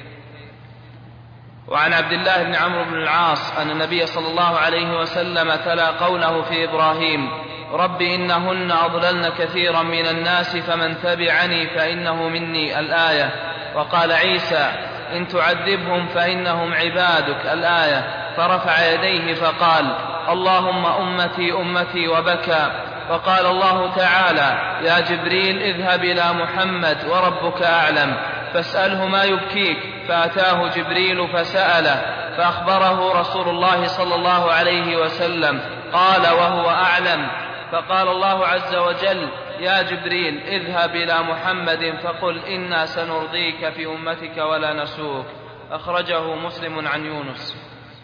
وعن عبد الله بن عمرو بن العاص أن النبي صلى الله عليه وسلم تلا قوله في إبراهيم: رب إنهن أضللن كثيرا من الناس فمن تبعني فإنه مني، الآية. وقال عيسى: إن تعذبهم فإنهم عبادك، الآية. فرفع يديه فقال: اللهم أمتي أمتي، وبكى. وقال الله تعالى: يا جبريل اذهب إلى محمد وربك أعلم فاسأله ما يبكيك. فأتاه جبريل فسأله، فأخبره رسول الله صلى الله عليه وسلم، قال وهو أعلم. فقال الله عز وجل: يا جبريل اذهب إلى محمد فقل إنا سنرضيك في أمتك ولا نسوك. أخرجه مسلم عن يونس.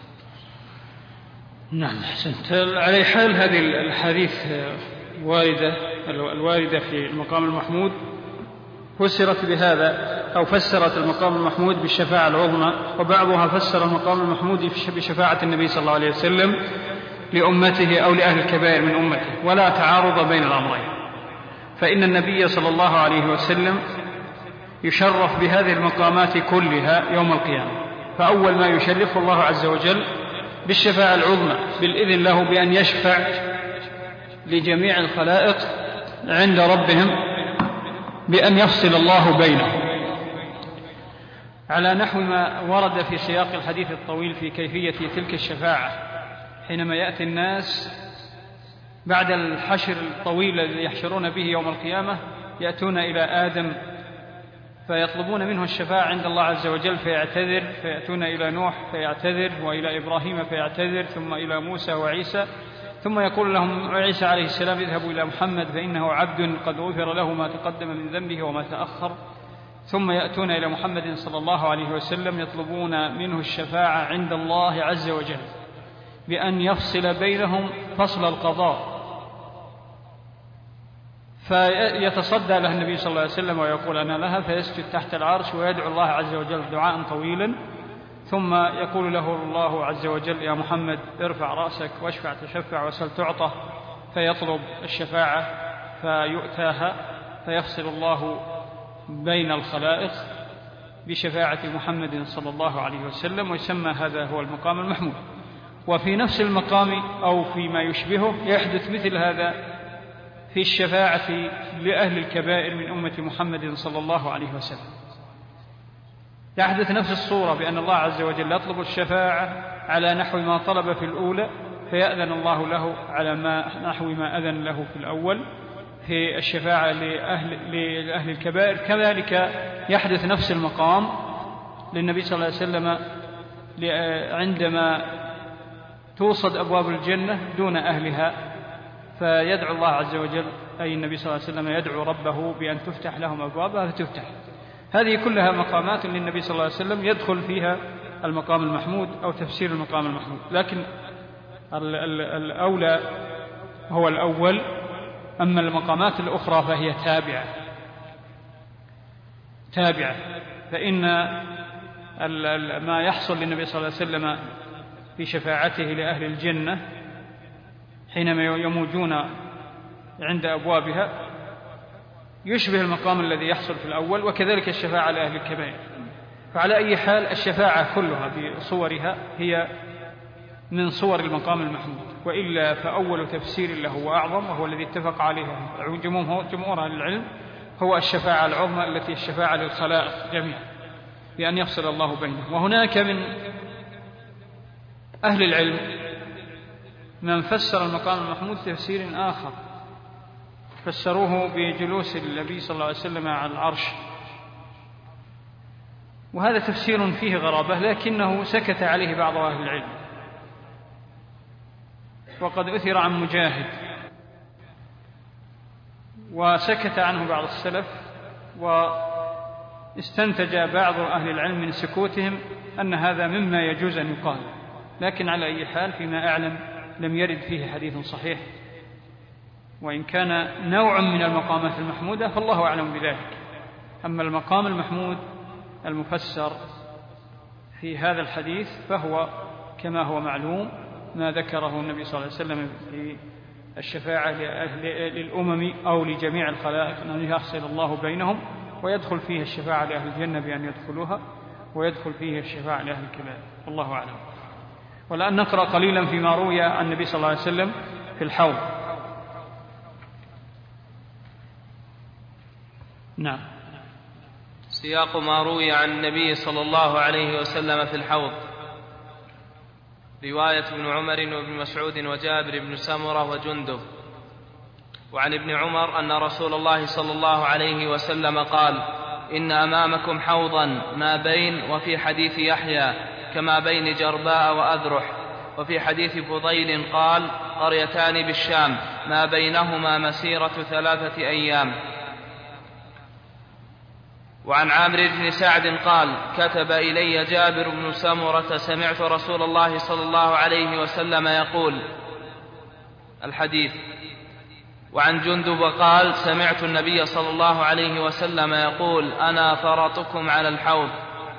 نعم، أحسنت. على حال هذه الحديث الواردة في المقام المحمود فسرت بهذا أو فسرت المقام المحمود بالشفاعة العظمى، وبعضها فسر المقام المحمود بشفاعة النبي صلى الله عليه وسلم لأمته أو لأهل الكبائر من أمته، ولا تعارض بين الأمرين، فإن النبي صلى الله عليه وسلم يشرف بهذه المقامات كلها يوم القيامة. فأول ما يشرفه الله عز وجل بالشفاعة العظمى بالإذن له بأن يشفع لجميع الخلائق عند ربهم بأن يفصل الله بينهم، على نحو ما ورد في سياق الحديث الطويل في كيفية تلك الشفاعة، حينما يأتي الناس بعد الحشر الطويل الذي يحشرون به يوم القيامة، يأتون إلى آدم فيطلبون منه الشفاعة عند الله عز وجل فيعتذر، فيأتون إلى نوح فيعتذر، وإلى إبراهيم فيعتذر، ثم إلى موسى وعيسى، ثم يقول لهم عيسى عليه السلام اذهبوا إلى محمد فإنه عبد قد غفر له ما تقدم من ذنبه وما تأخر، ثم يأتون إلى محمد صلى الله عليه وسلم يطلبون منه الشفاعة عند الله عز وجل بأن يفصل بينهم فصل القضاء، فيتصدى له النبي صلى الله عليه وسلم ويقول أنا لها، فيسجد تحت العرش ويدعو الله عز وجل دعاء طويلا، ثم يقول له الله عز وجل يا محمد ارفع رأسك واشفع تشفع وسل تعطى، فيطلب الشفاعة فيؤتاها، فيفصل الله بين الخلائق بشفاعة محمد صلى الله عليه وسلم، ويسمى هذا هو المقام المحمود. وفي نفس المقام أو فيما يشبهه يحدث مثل هذا في الشفاعة لأهل الكبائر من أمة محمد صلى الله عليه وسلم، يحدث نفس الصورة بأن الله عز وجل يطلب الشفاعة على نحو ما طلب في الأولى، فيأذن الله له على نحو ما أذن له في الأول في الشفاعة لأهل الكبائر. كذلك يحدث نفس المقام للنبي صلى الله عليه وسلم عندما توصد أبواب الجنة دون أهلها، فيدعو الله عز وجل أي النبي صلى الله عليه وسلم يدعو ربه بأن تفتح لهم أبوابها فتفتح. هذه كلها مقامات للنبي صلى الله عليه وسلم يدخل فيها المقام المحمود أو تفسير المقام المحمود، لكن الأولى هو الأول، أما المقامات الأخرى فهي تابعة، فإن ما يحصل للنبي صلى الله عليه وسلم في شفاعته لأهل الجنة حينما يموجون عند أبوابها يشبه المقام الذي يحصل في الأول، وكذلك الشفاعة لأهل الكبائر. فعلى أي حال الشفاعة كلها بصورها هي من صور المقام المحمود، وإلا فأول تفسير له وأعظم وهو الذي اتفق عليه جمهور أهل العلم هو الشفاعة العظمى التي الشفاعة للخلائق جميعا بأن يفصل الله بينهم. وهناك من أهل العلم من فسر المقام المحمود تفسير آخر، فسروه بجلوس النبي صلى الله عليه وسلم على العرش، وهذا تفسير فيه غرابة لكنه سكت عليه بعض أهل العلم، وقد أثر عن مجاهد وسكت عنه بعض السلف، واستنتج بعض أهل العلم من سكوتهم أن هذا مما يجوز أن يقال، لكن على أي حال فيما أعلم لم يرد فيه حديث صحيح، وإن كان نوع من المقامات المحمودة فالله أعلم بذلك. أما المقام المحمود المفسر في هذا الحديث فهو كما هو معلوم ما ذكره النبي صلى الله عليه وسلم في الشفاعة للأمم أو لجميع الخلائق أن يحصل الله بينهم، ويدخل فيه الشفاعة لأهل الجنة بأن يدخلوها، ويدخل فيه الشفاعة لأهل الكبائر، والله أعلم. والآن نقرأ قليلا فيما روي عن النبي صلى الله عليه وسلم في الحوض. نعم. سياق ما روي عن النبي صلى الله عليه وسلم في الحوض. رواية ابن عمر وابن مسعود وجابر بن سمرة وجندب. وعن ابن عمر أن رسول الله صلى الله عليه وسلم قال: إن أمامكم حوضا ما بين، وفي حديث يحيى كما بين جرباء وأذرح، وفي حديث فضيل قال: قريتان بالشام ما بينهما مسيرة 3 أيام. وعن عامر بن سعد قال: كتب إلي جابر بن سمرة: سمعت رسول الله صلى الله عليه وسلم يقول. الحديث. وعن جندب قال سمعت النبي صلى الله عليه وسلم يقول أنا فرطكم على الحوض.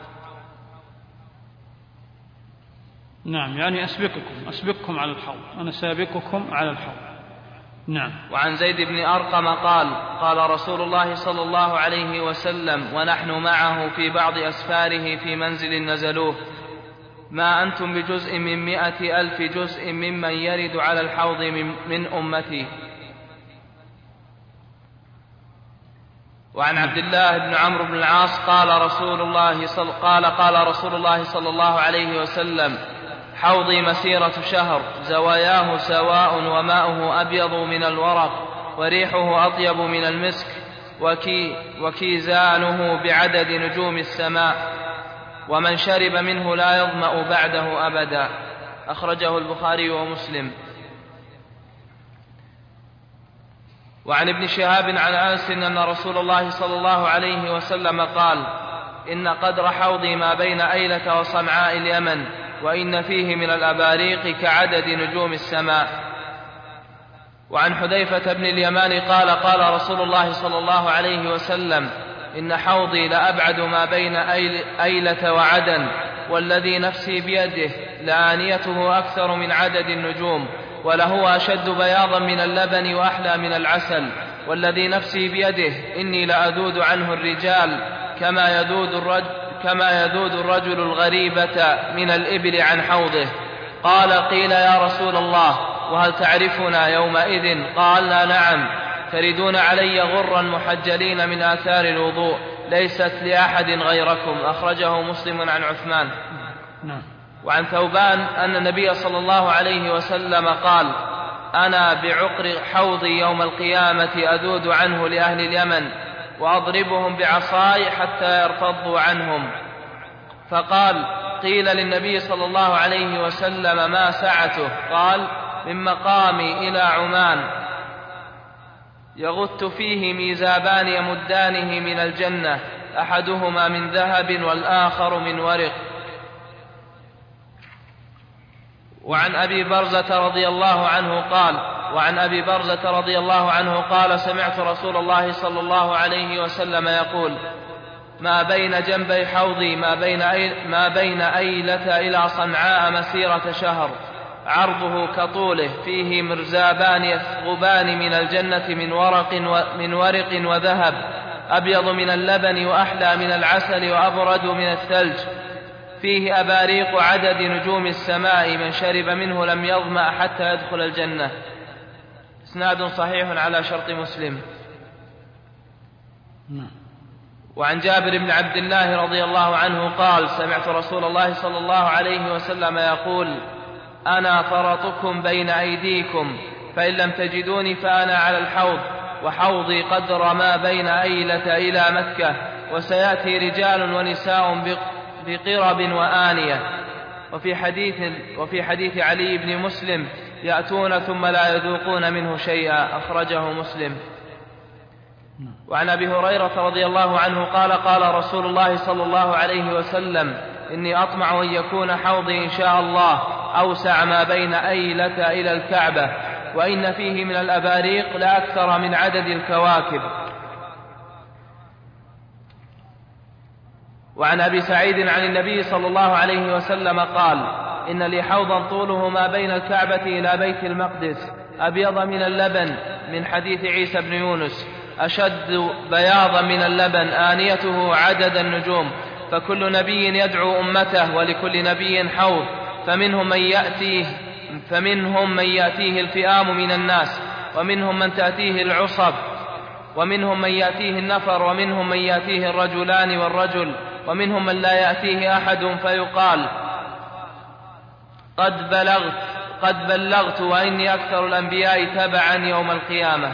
نعم، يعني أسبقكم على الحوض، أنا سابقكم على الحوض. نعم. وعن زيد بن أرقم قال قال رسول الله صلى الله عليه وسلم ونحن معه في بعض أسفاره في منزل نزلوه ما أنتم بجزء من 100,000 جزء ممن يرد على الحوض من أمتي. وعن عبد الله بن عمرو بن العاص قال رسول الله صلى الله عليه وسلم حوضي مسيرة شهر زواياه سواء وماؤه أبيض من الورق وريحه أطيب من المسك وكيزانه بعدد نجوم السماء ومن شرب منه لا يظمأ بعده أبدا. أخرجه البخاري ومسلم. وعن ابن شهاب عن أنس أن رسول الله صلى الله عليه وسلم قال إن قدر حوضي ما بين أيلة وصنعاء اليمن وإن فيه من الأباريق كعدد نجوم السماء. وعن حذيفة بن اليمان قال قال رسول الله صلى الله عليه وسلم إن حوضي لأبعد ما بين أيلة وعدن والذي نفسي بيده لآنيته أكثر من عدد النجوم وله أشد بياضا من اللبن وأحلى من العسل والذي نفسي بيده إني لأذود عنه الرجال كما يذود الرجل الغريبة من الإبل عن حوضه. قال قيل يا رسول الله وهل تعرفنا يومئذ؟ قالنا نعم تردون علي غرا محجلين من آثار الوضوء ليست لأحد غيركم. أخرجه مسلم عن عثمان. وعن ثوبان أن النبي صلى الله عليه وسلم قال أنا بعقر حوضي يوم القيامة أذود عنه لأهل اليمن وأضربهم بعصاي حتى يرتضوا عنهم. فقال قيل للنبي صلى الله عليه وسلم ما سعته؟ قال من مقامي إلى عمان يغت فيه ميزابان يمدانه من الجنة أحدهما من ذهب والآخر من ورق. وعن أبي برزة رضي الله عنه قال سمعت رسول الله صلى الله عليه وسلم يقول ما بين جنبي حوضي ما بين أيلة إلى صنعاء مسيرة شهر عرضه كطوله فيه مرزابان يثغبان من الجنة من ورق وذهب أبيض من اللبن وأحلى من العسل وأبرد من الثلج فيه أباريق عدد نجوم السماء من شرب منه لم يظمأ حتى يدخل الجنة. إسناد صحيح على شرط مسلم. وعن جابر بن عبد الله رضي الله عنه قال سمعت رسول الله صلى الله عليه وسلم يقول أنا فرطكم بين أيديكم فإن لم تجدوني فأنا على الحوض وحوضي قدر ما بين أيلة إلى مكة وسيأتي رجال ونساء بقرب وآنية. وفي حديث علي بن مسلم يأتون ثم لا يذوقون منه شيئا. أخرجه مسلم. وعن أبي هريرة رضي الله عنه قال قال رسول الله صلى الله عليه وسلم إني أطمع أن يكون حوضي إن شاء الله أوسع ما بين أيلة إلى الكعبة وإن فيه من الأباريق لأكثر من عدد الكواكب. وعن أبي سعيد عن النبي صلى الله عليه وسلم قال إن لي حوضا طوله ما بين الكعبة إلى بيت المقدس أبيض من اللبن من حديث عيسى بن يونس أشد بياضا من اللبن آنيته عدد النجوم فكل نبي يدعو أمته ولكل نبي حوض فمنهم من يأتيه الفئام من الناس ومنهم من تأتيه العصب ومنهم من يأتيه النفر ومنهم من يأتيه الرجلان والرجل ومنهم من لا يأتيه أحد فيقال قد بلغت وإني أكثر الأنبياء تبعا يوم القيامة.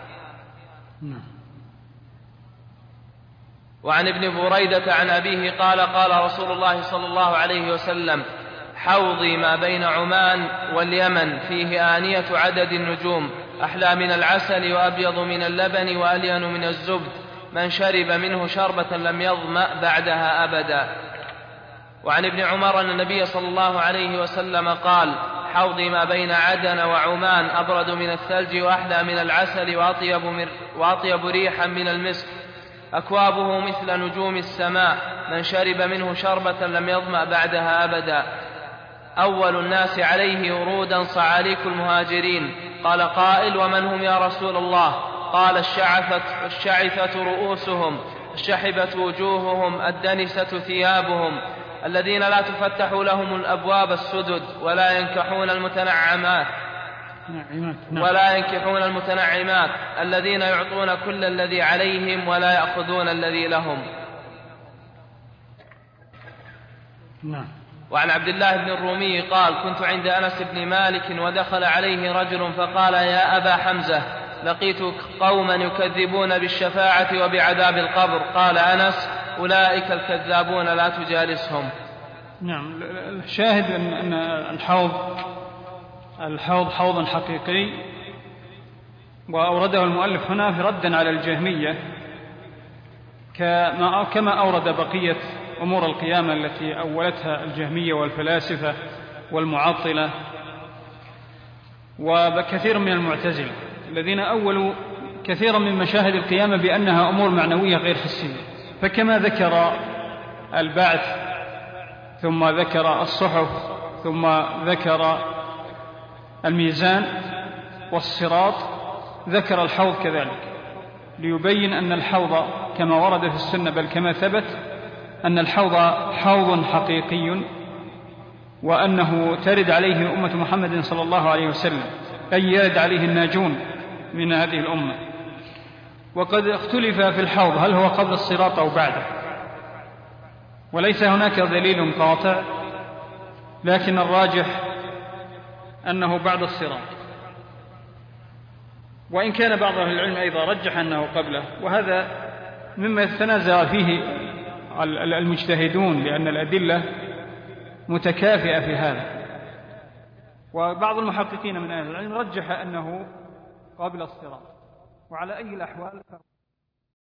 وعن ابن بريدة عن أبيه قال قال رسول الله صلى الله عليه وسلم حوضي ما بين عمان واليمن فيه آنية عدد النجوم أحلى من العسل وأبيض من اللبن وألين من الزبد من شرب منه شربة لم يظمأ بعدها أبدا. وعن ابن عمر أن النبي صلى الله عليه وسلم قال حوضي ما بين عدن وعمان أبرد من الثلج وأحلى من العسل وأطيب ريحا من المسك، أكوابه مثل نجوم السماء، من شرب منه شربة لم يظمأ بعدها أبدا. أول الناس عليه ورودا صعاليك المهاجرين. قال قائل: ومن هم يا رسول الله؟ قال: الشعثة رؤوسهم، الشحبة وجوههم، الدنسة ثيابهم، الذين لا تفتح لهم الأبواب السدد ولا ينكحون المتنعمات، الذين يعطون كل الذي عليهم ولا يأخذون الذي لهم. وعن عبد الله بن الرومي قال: كنت عند أنس بن مالك ودخل عليه رجل فقال: يا أبا حمزة، لقيت قوما يكذبون بالشفاعة وبعذاب القبر. قال أنس: أولئك الكذابون لا تجالسهم. نعم. الشاهد أن الحوض حوض حقيقي، وأورده المؤلف هنا ردا على الجهمية، كما أورد بقية أمور القيامة التي أولتها الجهمية والفلاسفة والمعطلة وكثير من المعتزلة الذين أولوا كثيرا من مشاهد القيامة بأنها أمور معنوية غير حسية. فكما ذكر البعث، ثم ذكر الصحف، ثم ذكر الميزان والصراط، ذكر الحوض كذلك، ليبين أن الحوض كما ورد في السنة بل كما ثبت أن الحوض حوض حقيقي، وأنه ترد عليه أمة محمد صلى الله عليه وسلم، أي يرد عليه الناجون من هذه الأمة. وقد اختلف في الحوض هل هو قبل الصراط أو بعده، وليس هناك دليل قاطع، لكن الراجح أنه بعد الصراط، وإن كان بعض أهل العلم أيضا رجح أنه قبله، وهذا مما يتنازع فيه المجتهدون، لأن الأدلة متكافئة في هذا. وبعض المحققين من أهل العلم رجح أنه قبل الصراط. وعلى أي الأحوال